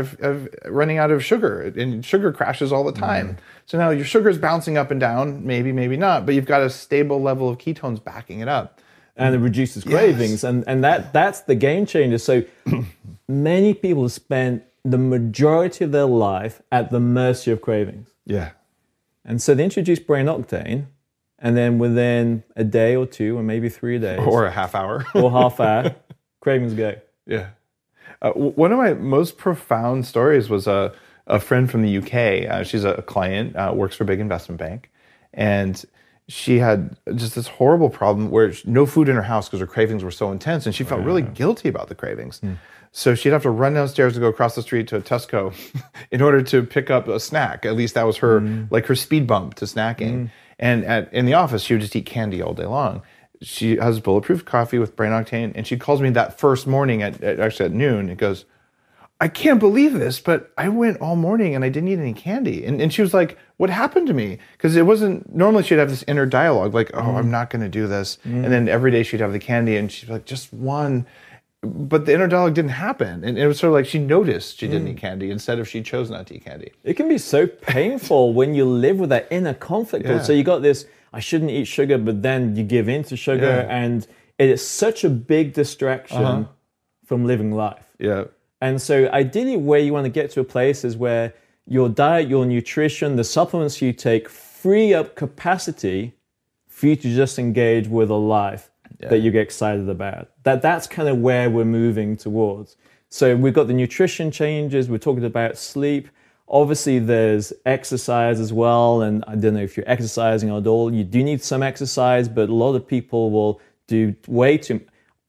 of sugar, and sugar crashes all the time. So now your sugar is bouncing up and down, maybe not, but you've got a stable level of ketones backing it up. And it reduces cravings, and that's the game changer. So many people have spent the majority of their life at the mercy of cravings. Yeah. And so they introduced Brain Octane, and then within a day or 2, or maybe 3 days, or a half hour, or half hour, cravings go. Yeah. One of my most profound stories was a friend from the UK. She's a client, works for a big investment bank, and she had just this horrible problem where no food in her house because her cravings were so intense, and she felt really guilty about the cravings. So she'd have to run downstairs to go across the street to a Tesco in order to pick up a snack. At least that was her like her speed bump to snacking. And in the office, she would just eat candy all day long. She has Bulletproof coffee with Brain Octane, and she calls me that first morning at noon. It goes, I can't believe this, but I went all morning and I didn't eat any candy. And she was like, what happened to me? Because it wasn't, normally she'd have this inner dialogue, like, oh, I'm not going to do this. And then every day she'd have the candy, and she'd be like, just one. But the inner dialogue didn't happen. And it was sort of like she noticed she didn't eat candy instead of she chose not to eat candy. It can be so painful when you live with that inner conflict. Yeah. So you got this, I shouldn't eat sugar, but then you give in to sugar. And it is such a big distraction from living life. Yeah. And so ideally where you want to get to a place is where your diet, your nutrition, the supplements you take free up capacity for you to just engage with a life that you get excited about. That's kind of where we're moving towards. So we've got the nutrition changes, we're talking about sleep. Obviously there's exercise as well, and I don't know if you're exercising at all. You do need some exercise, but a lot of people will do way too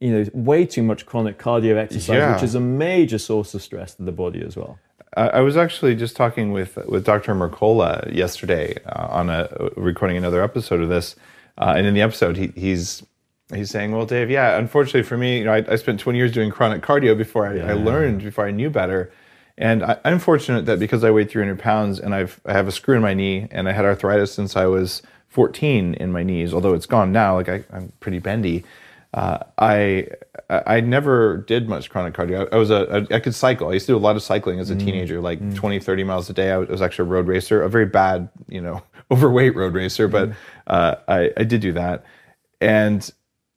much chronic cardio exercise, which is a major source of stress to the body as well. I was actually just talking with Dr. Mercola yesterday on recording another episode of this, and in the episode he's saying, well, Dave, unfortunately for me, I spent 20 years doing chronic cardio before I learned, before I knew better. And I'm fortunate that because I weigh 300 pounds and I have a screw in my knee, and I had arthritis since I was 14 in my knees, although it's gone now, like I'm pretty bendy. I never did much chronic cardio. I could cycle. I used to do a lot of cycling as a teenager, like 20, 30 miles a day. I was actually a road racer, a very bad, overweight road racer, but I did do that. And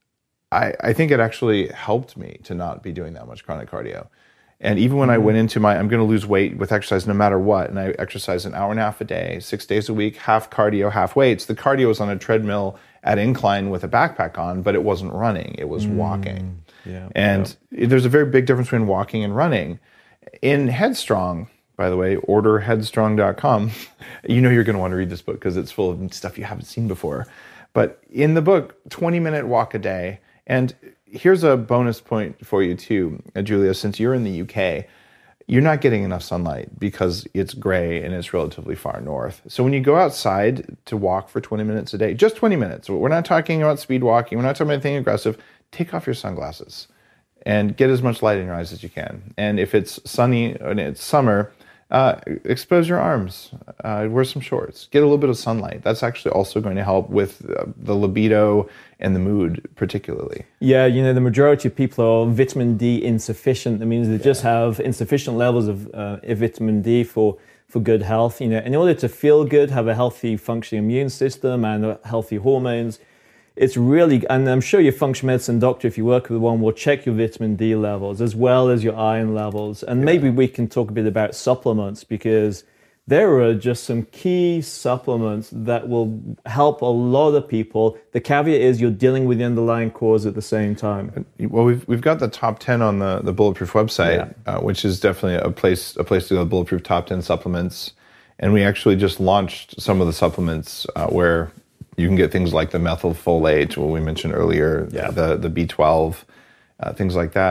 I think it actually helped me to not be doing that much chronic cardio. And even when I went into I'm going to lose weight with exercise no matter what, and I exercise an hour and a half a day, 6 days a week, half cardio, half weights. The cardio was on a treadmill at incline with a backpack on, but it wasn't running, it was walking. There's a very big difference between walking and running. In Headstrong, by the way, order headstrong.com. You're going to want to read this book because it's full of stuff you haven't seen before. But in the book, 20-minute walk a day. And here's a bonus point for you too, Julia, since you're in the UK, you're not getting enough sunlight because it's gray and it's relatively far north. So when you go outside to walk for 20 minutes a day, just 20 minutes, we're not talking about speed walking, we're not talking about anything aggressive, take off your sunglasses and get as much light in your eyes as you can. And if it's sunny and it's summer, expose your arms, wear some shorts, get a little bit of sunlight. That's actually also going to help with the libido and the mood particularly. Yeah, the majority of people are vitamin D insufficient. That means they just have insufficient levels of vitamin D for good health. In order to feel good, have a healthy functioning immune system and healthy hormones, it's really, and I'm sure your functional medicine doctor, if you work with one, will check your vitamin D levels as well as your iron levels. And maybe we can talk a bit about supplements, because there are just some key supplements that will help a lot of people. The caveat is you're dealing with the underlying cause at the same time. Well, we've got the top 10 on the Bulletproof website, which is definitely a place to go, Bulletproof top 10 supplements. And we actually just launched some of the supplements where you can get things like the methylfolate, what we mentioned earlier, the B12, things like that.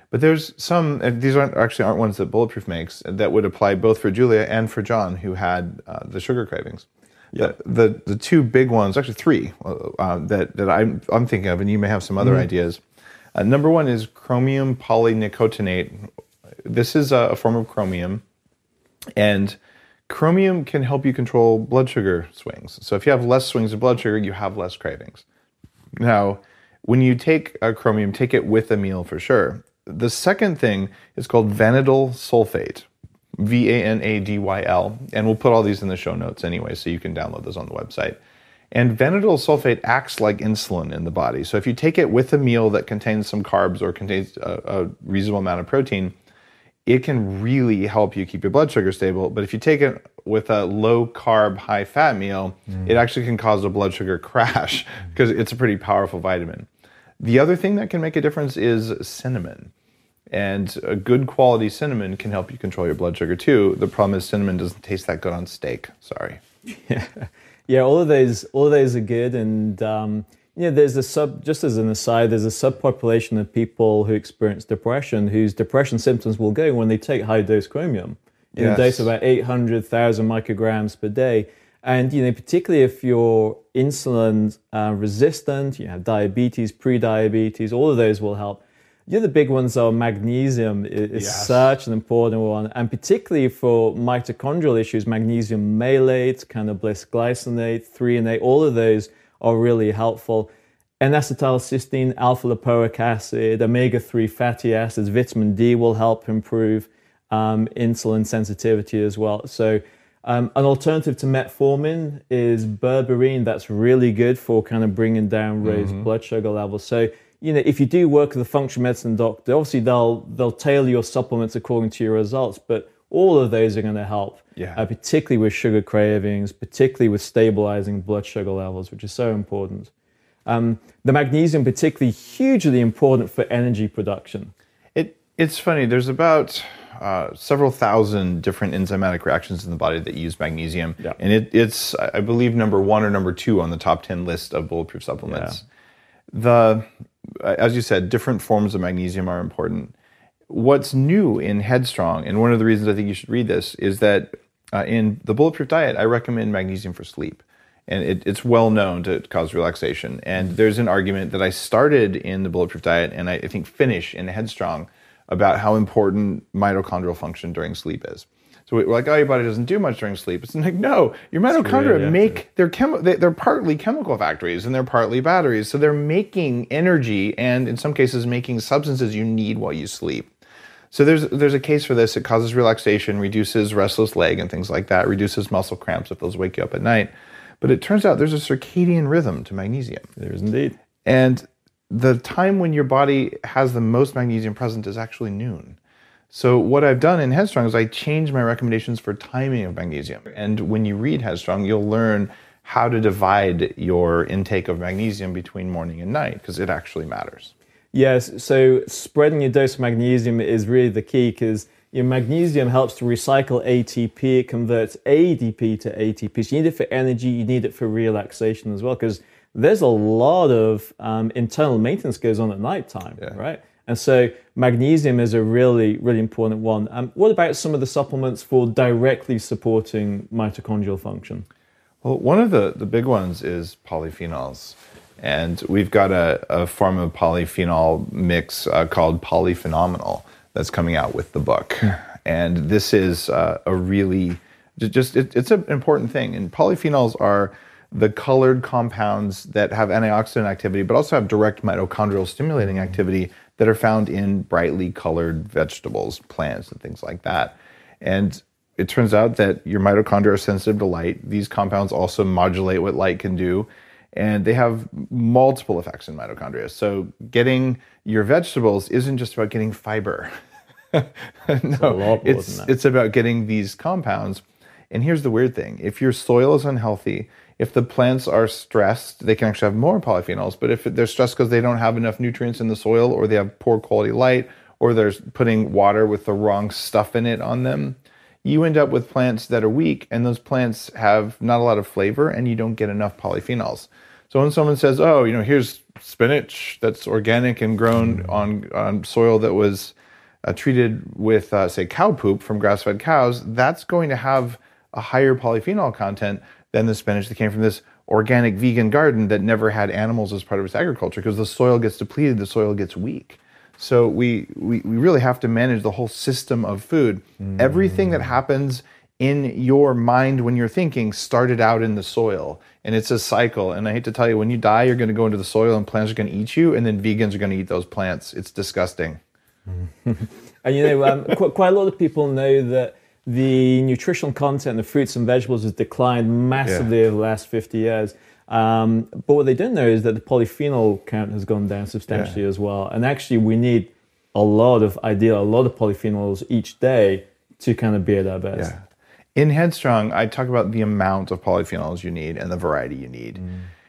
But there's some, and these aren't ones that Bulletproof makes, that would apply both for Julia and for John, who had the sugar cravings. Yeah. The two big ones, actually three, that I'm thinking of, and you may have some other ideas. Number one is chromium polynicotinate. This is a form of chromium, and chromium can help you control blood sugar swings. So if you have less swings of blood sugar, you have less cravings. Now, when you take chromium, take it with a meal for sure. The second thing is called vanadyl sulfate, VANADYL, and we'll put all these in the show notes anyway, so you can download those on the website. And vanadyl sulfate acts like insulin in the body. So if you take it with a meal that contains some carbs or contains a reasonable amount of protein, it can really help you keep your blood sugar stable. But if you take it with a low carb, high fat meal, it actually can cause a blood sugar crash because it's a pretty powerful vitamin. The other thing that can make a difference is cinnamon. And a good quality cinnamon can help you control your blood sugar too. The problem is cinnamon doesn't taste that good on steak. Sorry. Yeah, all of those are good. And there's just as an aside, there's a subpopulation of people who experience depression, whose depression symptoms will go when they take high dose chromium. In a dose of about 800,000 micrograms per day. And particularly if you're insulin resistant, you have diabetes, pre-diabetes, all of those will help. The big ones are magnesium is such an important one, and particularly for mitochondrial issues, magnesium malate, bisglycinate, threonate, all of those are really helpful. N-acetylcysteine, alpha-lipoic acid, omega-3 fatty acids, vitamin D will help improve insulin sensitivity as well. So an alternative to metformin is berberine. That's really good for bringing down raised blood sugar levels. So if you do work with a functional medicine doctor, obviously they'll tailor your supplements according to your results, but all of those are going to help, particularly with sugar cravings, particularly with stabilizing blood sugar levels, which is so important. The magnesium particularly hugely important for energy production. It's funny, there's about several thousand different enzymatic reactions in the body that use magnesium, and it's, I believe, number 1 or number 2 on the top 10 list of Bulletproof supplements. As you said, different forms of magnesium are important. What's new in Headstrong, and one of the reasons I think you should read this, is that in the Bulletproof diet, I recommend magnesium for sleep. And it's well known to cause relaxation. And there's an argument that I started in the Bulletproof diet and I think finish in Headstrong about how important mitochondrial function during sleep is. So we're like, oh, your body doesn't do much during sleep. It's like, no, your mitochondria they're partly chemical factories and they're partly batteries. So they're making energy and in some cases making substances you need while you sleep. So there's a case for this. It causes relaxation, reduces restless leg and things like that, reduces muscle cramps if those wake you up at night. But it turns out there's a circadian rhythm to magnesium. There is indeed. And the time when your body has the most magnesium present is actually noon. So what I've done in Headstrong is I changed my recommendations for timing of magnesium. And when you read Headstrong, you'll learn how to divide your intake of magnesium between morning and night, because it actually matters. Yes, so spreading your dose of magnesium is really the key, because your magnesium helps to recycle ATP. It converts ADP to ATP. So you need it for energy, you need it for relaxation as well, because there's a lot of internal maintenance goes on at nighttime, right? And so magnesium is a really, really important one. What about some of the supplements for directly supporting mitochondrial function? Well, one of the big ones is polyphenols. And we've got a form of polyphenol mix called Polyphenomenal that's coming out with the book. And this is a really, it's an important thing. And polyphenols are the colored compounds that have antioxidant activity, but also have direct mitochondrial stimulating activity that are found in brightly colored vegetables, plants, and things like that. And it turns out that your mitochondria are sensitive to light. These compounds also modulate what light can do, and they have multiple effects in mitochondria. So getting your vegetables isn't just about getting fiber. No, it's about getting these compounds. And here's the weird thing. If your soil is unhealthy, if the plants are stressed, they can actually have more polyphenols. But if they're stressed because they don't have enough nutrients in the soil, or they have poor quality light, or they're putting water with the wrong stuff in it on them, you end up with plants that are weak, and those plants have not a lot of flavor, and you don't get enough polyphenols. So when someone says, oh, here's spinach that's organic and grown on soil that was treated with, say, cow poop from grass-fed cows, that's going to have a higher polyphenol content than the spinach that came from this organic vegan garden that never had animals as part of its agriculture, because the soil gets depleted, the soil gets weak. So we really have to manage the whole system of food. Everything that happens in your mind when you're thinking started out in the soil, and it's a cycle. And I hate to tell you, when you die, you're going to go into the soil and plants are going to eat you, and then vegans are going to eat those plants. It's disgusting. And quite a lot of people know that the nutritional content of fruits and vegetables has declined massively over the last 50 years. But what they don't know is that the polyphenol count has gone down substantially as well. And actually, we need a lot of polyphenols each day to kind of be at our best. Yeah. In Headstrong, I talk about the amount of polyphenols you need and the variety you need.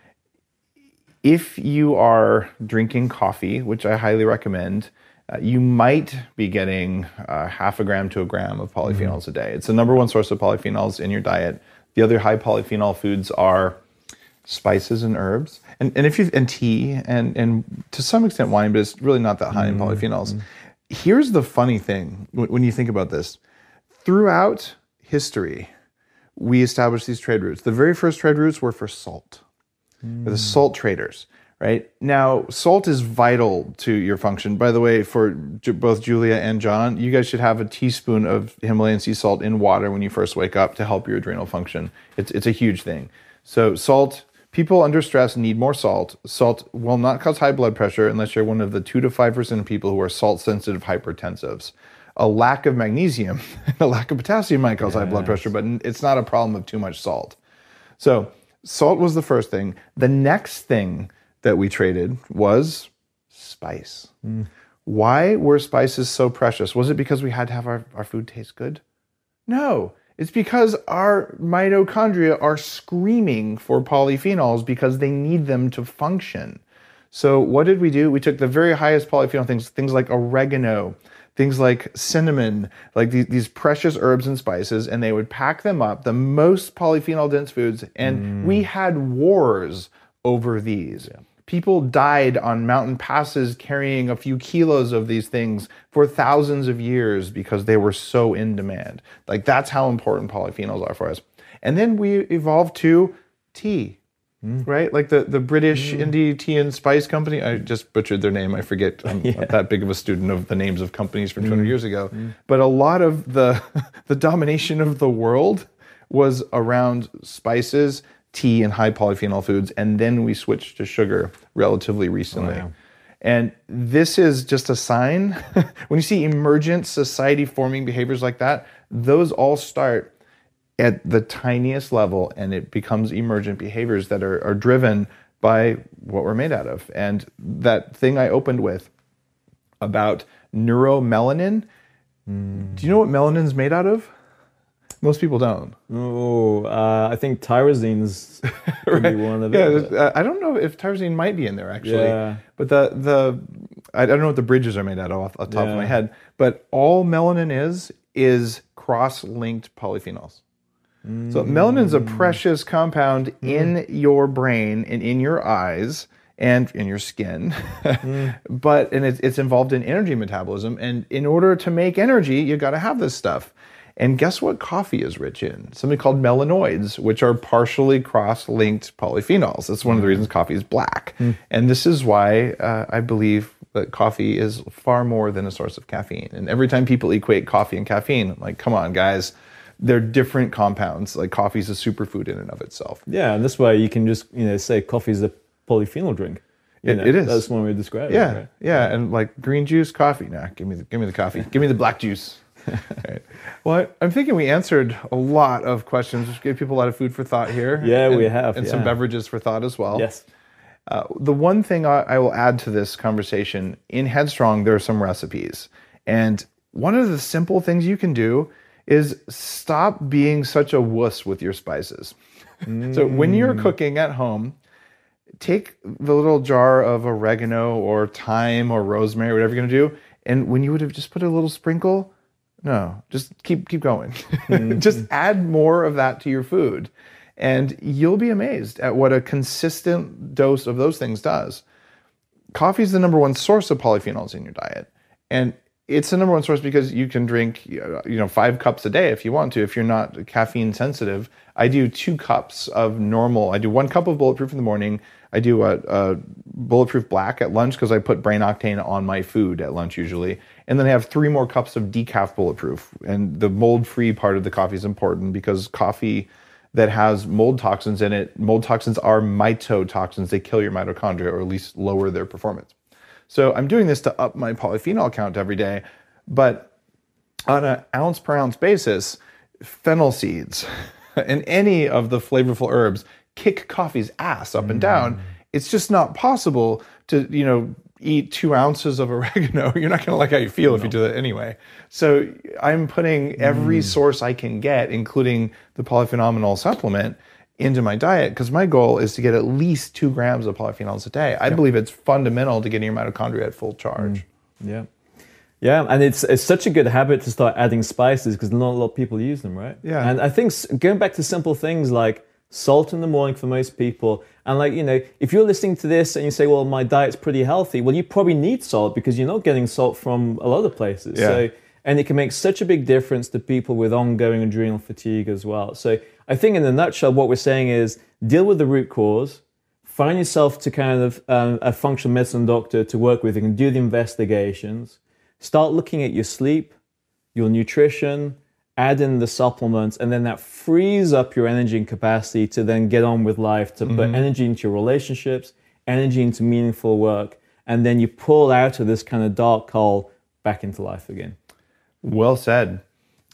If you are drinking coffee, which I highly recommend, you might be getting 0.5 gram to 1 gram of polyphenols a day. It's the number one source of polyphenols in your diet. The other high polyphenol foods are spices and herbs, and tea, and to some extent wine, but it's really not that high in polyphenols. Here's the funny thing when you think about this. Throughout history, we established these trade routes. The very first trade routes were for salt. They're the salt traders. Right? Now, salt is vital to your function. By the way, for both Julia and John, you guys should have a teaspoon of Himalayan sea salt in water when you first wake up to help your adrenal function. It's a huge thing. So salt, people under stress need more salt. Salt will not cause high blood pressure unless you're one of the 2 to 5% of people who are salt-sensitive hypertensives. A lack of magnesium, a lack of potassium might cause high blood pressure, but it's not a problem of too much salt. So salt was the first thing. The next thing that we traded was spice. Why were spices so precious? Was it because we had to have our food taste good? No, it's because our mitochondria are screaming for polyphenols because they need them to function. So what did we do? We took the very highest polyphenol things like oregano, things like cinnamon, like these precious herbs and spices, and they would pack them up, the most polyphenol dense foods, and we had wars over these. People died on mountain passes carrying a few kilos of these things for thousands of years because they were so in demand. Like, that's how important polyphenols are for us. And then we evolved to tea, right? Like the British Indie Tea and Spice Company. I just butchered their name. I forget. I'm not that big of a student of the names of companies from 200 years ago. But a lot of the domination of the world was around spices, tea, and high polyphenol foods, and then we switched to sugar relatively recently. Wow. And this is just a sign. When you see emergent society-forming behaviors like that, those all start at the tiniest level, and it becomes emergent behaviors that are driven by what we're made out of. And that thing I opened with about neuromelanin, do you know what melanin's made out of? Most people don't. Oh, I think tyrosine's could be one of it. Yeah, I don't know if tyrosine might be in there actually. Yeah. But I don't know what the bridges are made out of off the top of my head. But all melanin is cross-linked polyphenols. So melanin's a precious compound in your brain and in your eyes and in your skin. But it's involved in energy metabolism. And in order to make energy, you got to have this stuff. And guess what coffee is rich in? Something called melanoids, which are partially cross-linked polyphenols. That's one of the reasons coffee is black. And this is why I believe that coffee is far more than a source of caffeine. And every time people equate coffee and caffeine, I'm like, come on, guys. They're different compounds. Like, coffee is a superfood in and of itself. Yeah, and this way you can just say coffee is a polyphenol drink. It is. That's one way to describe it. Right? Yeah, and like green juice, coffee. Nah, give me the coffee. Give me the black juice. Right. Well, I'm thinking we answered a lot of questions, which gave people a lot of food for thought here. Yeah, we have. And some beverages for thought as well. Yes. The one thing I will add to this conversation, in Headstrong, there are some recipes. And one of the simple things you can do is stop being such a wuss with your spices. So when you're cooking at home, take the little jar of oregano or thyme or rosemary, whatever you're going to do, and when you would have just put a little sprinkle, no, just keep going. Just add more of that to your food, and you'll be amazed at what a consistent dose of those things does. Coffee is the number one source of polyphenols in your diet, and it's the number one source because you can drink 5 cups a day if you want to. If you're not caffeine sensitive, I do 2 cups of normal. I do 1 cup of Bulletproof in the morning. I do a Bulletproof Black at lunch because I put Brain Octane on my food at lunch usually. And then I have 3 more cups of decaf Bulletproof. And the mold-free part of the coffee is important because coffee that has mold toxins in it, mold toxins are mitotoxins. They kill your mitochondria or at least lower their performance. So I'm doing this to up my polyphenol count every day. But on an ounce per ounce basis, fennel seeds and any of the flavorful herbs kick coffee's ass up and down. It's just not possible to, eat 2 ounces of oregano. You're not going to like how you feel if you do that anyway. So I'm putting every source I can get, including the polyphenomenal supplement, into my diet because my goal is to get at least 2 grams of polyphenols a day. I believe it's fundamental to getting your mitochondria at full charge. Yeah. Yeah, and it's such a good habit to start adding spices because not a lot of people use them, right? Yeah. And I think going back to simple things like salt in the morning for most people, and if you're listening to this and you say, well, my diet's pretty healthy, well, you probably need salt because you're not getting salt from a lot of places. Yeah. And it can make such a big difference to people with ongoing adrenal fatigue as well. So I think in a nutshell, what we're saying is deal with the root cause, find yourself to kind of a functional medicine doctor to work with who can do the investigations, start looking at your sleep, your nutrition, add in the supplements, and then that frees up your energy and capacity to then get on with life, to put energy into your relationships, energy into meaningful work, and then you pull out of this kind of dark hole back into life again. Well said.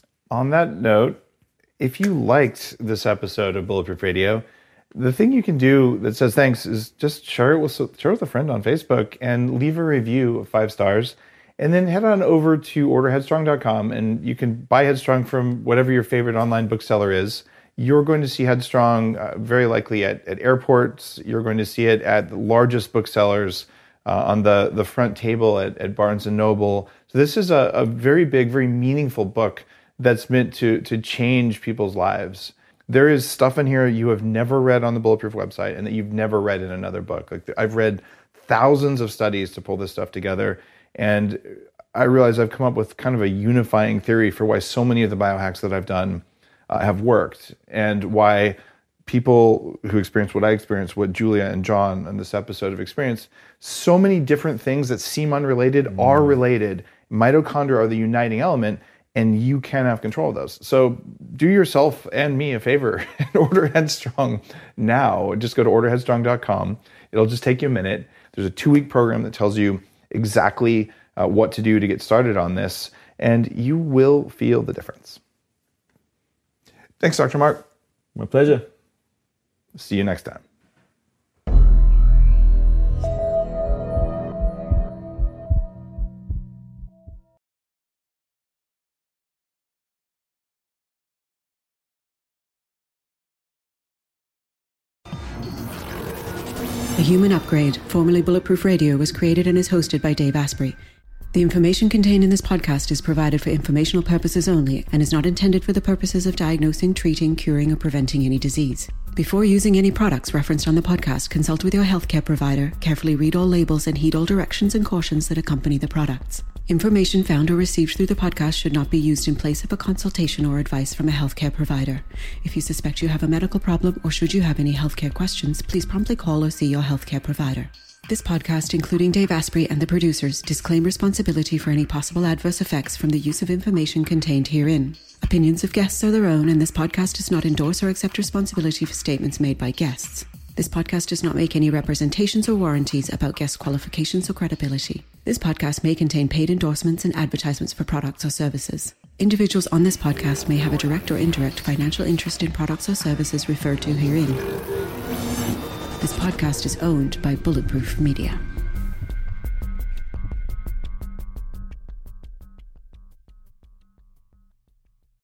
On that note, if you liked this episode of Bulletproof Radio, the thing you can do that says thanks is just share it with a friend on Facebook and leave a review of 5 stars. And then head on over to orderheadstrong.com and you can buy Headstrong from whatever your favorite online bookseller is. You're going to see Headstrong very likely at airports. You're going to see it at the largest booksellers on the front table at Barnes & Noble. So this is a very big, very meaningful book that's meant to change people's lives. There is stuff in here you have never read on the Bulletproof website and that you've never read in another book. Like I've read thousands of studies to pull this stuff together. And I realize I've come up with kind of a unifying theory for why so many of the biohacks that I've done have worked and why people who experience what I experienced, what Julia and John in this episode have experienced, so many different things that seem unrelated are related. Mitochondria are the uniting element, and you can have control of those. So do yourself and me a favor and order Headstrong now. Just go to orderheadstrong.com. It'll just take you a minute. There's a 2-week program that tells you exactly what to do to get started on this, and you will feel the difference. Thanks, Dr. Mark. My pleasure. See you next time. The Human Upgrade, formerly Bulletproof Radio, was created and is hosted by Dave Asprey. The information contained in this podcast is provided for informational purposes only and is not intended for the purposes of diagnosing, treating, curing, or preventing any disease. Before using any products referenced on the podcast, consult with your healthcare provider, carefully read all labels, and heed all directions and cautions that accompany the products. Information found or received through the podcast should not be used in place of a consultation or advice from a healthcare provider. If you suspect you have a medical problem or should you have any healthcare questions, please promptly call or see your healthcare provider. This podcast, including Dave Asprey and the producers, disclaim responsibility for any possible adverse effects from the use of information contained herein. Opinions of guests are their own, and this podcast does not endorse or accept responsibility for statements made by guests. This podcast does not make any representations or warranties about guest qualifications or credibility. This podcast may contain paid endorsements and advertisements for products or services. Individuals on this podcast may have a direct or indirect financial interest in products or services referred to herein. This podcast is owned by Bulletproof Media.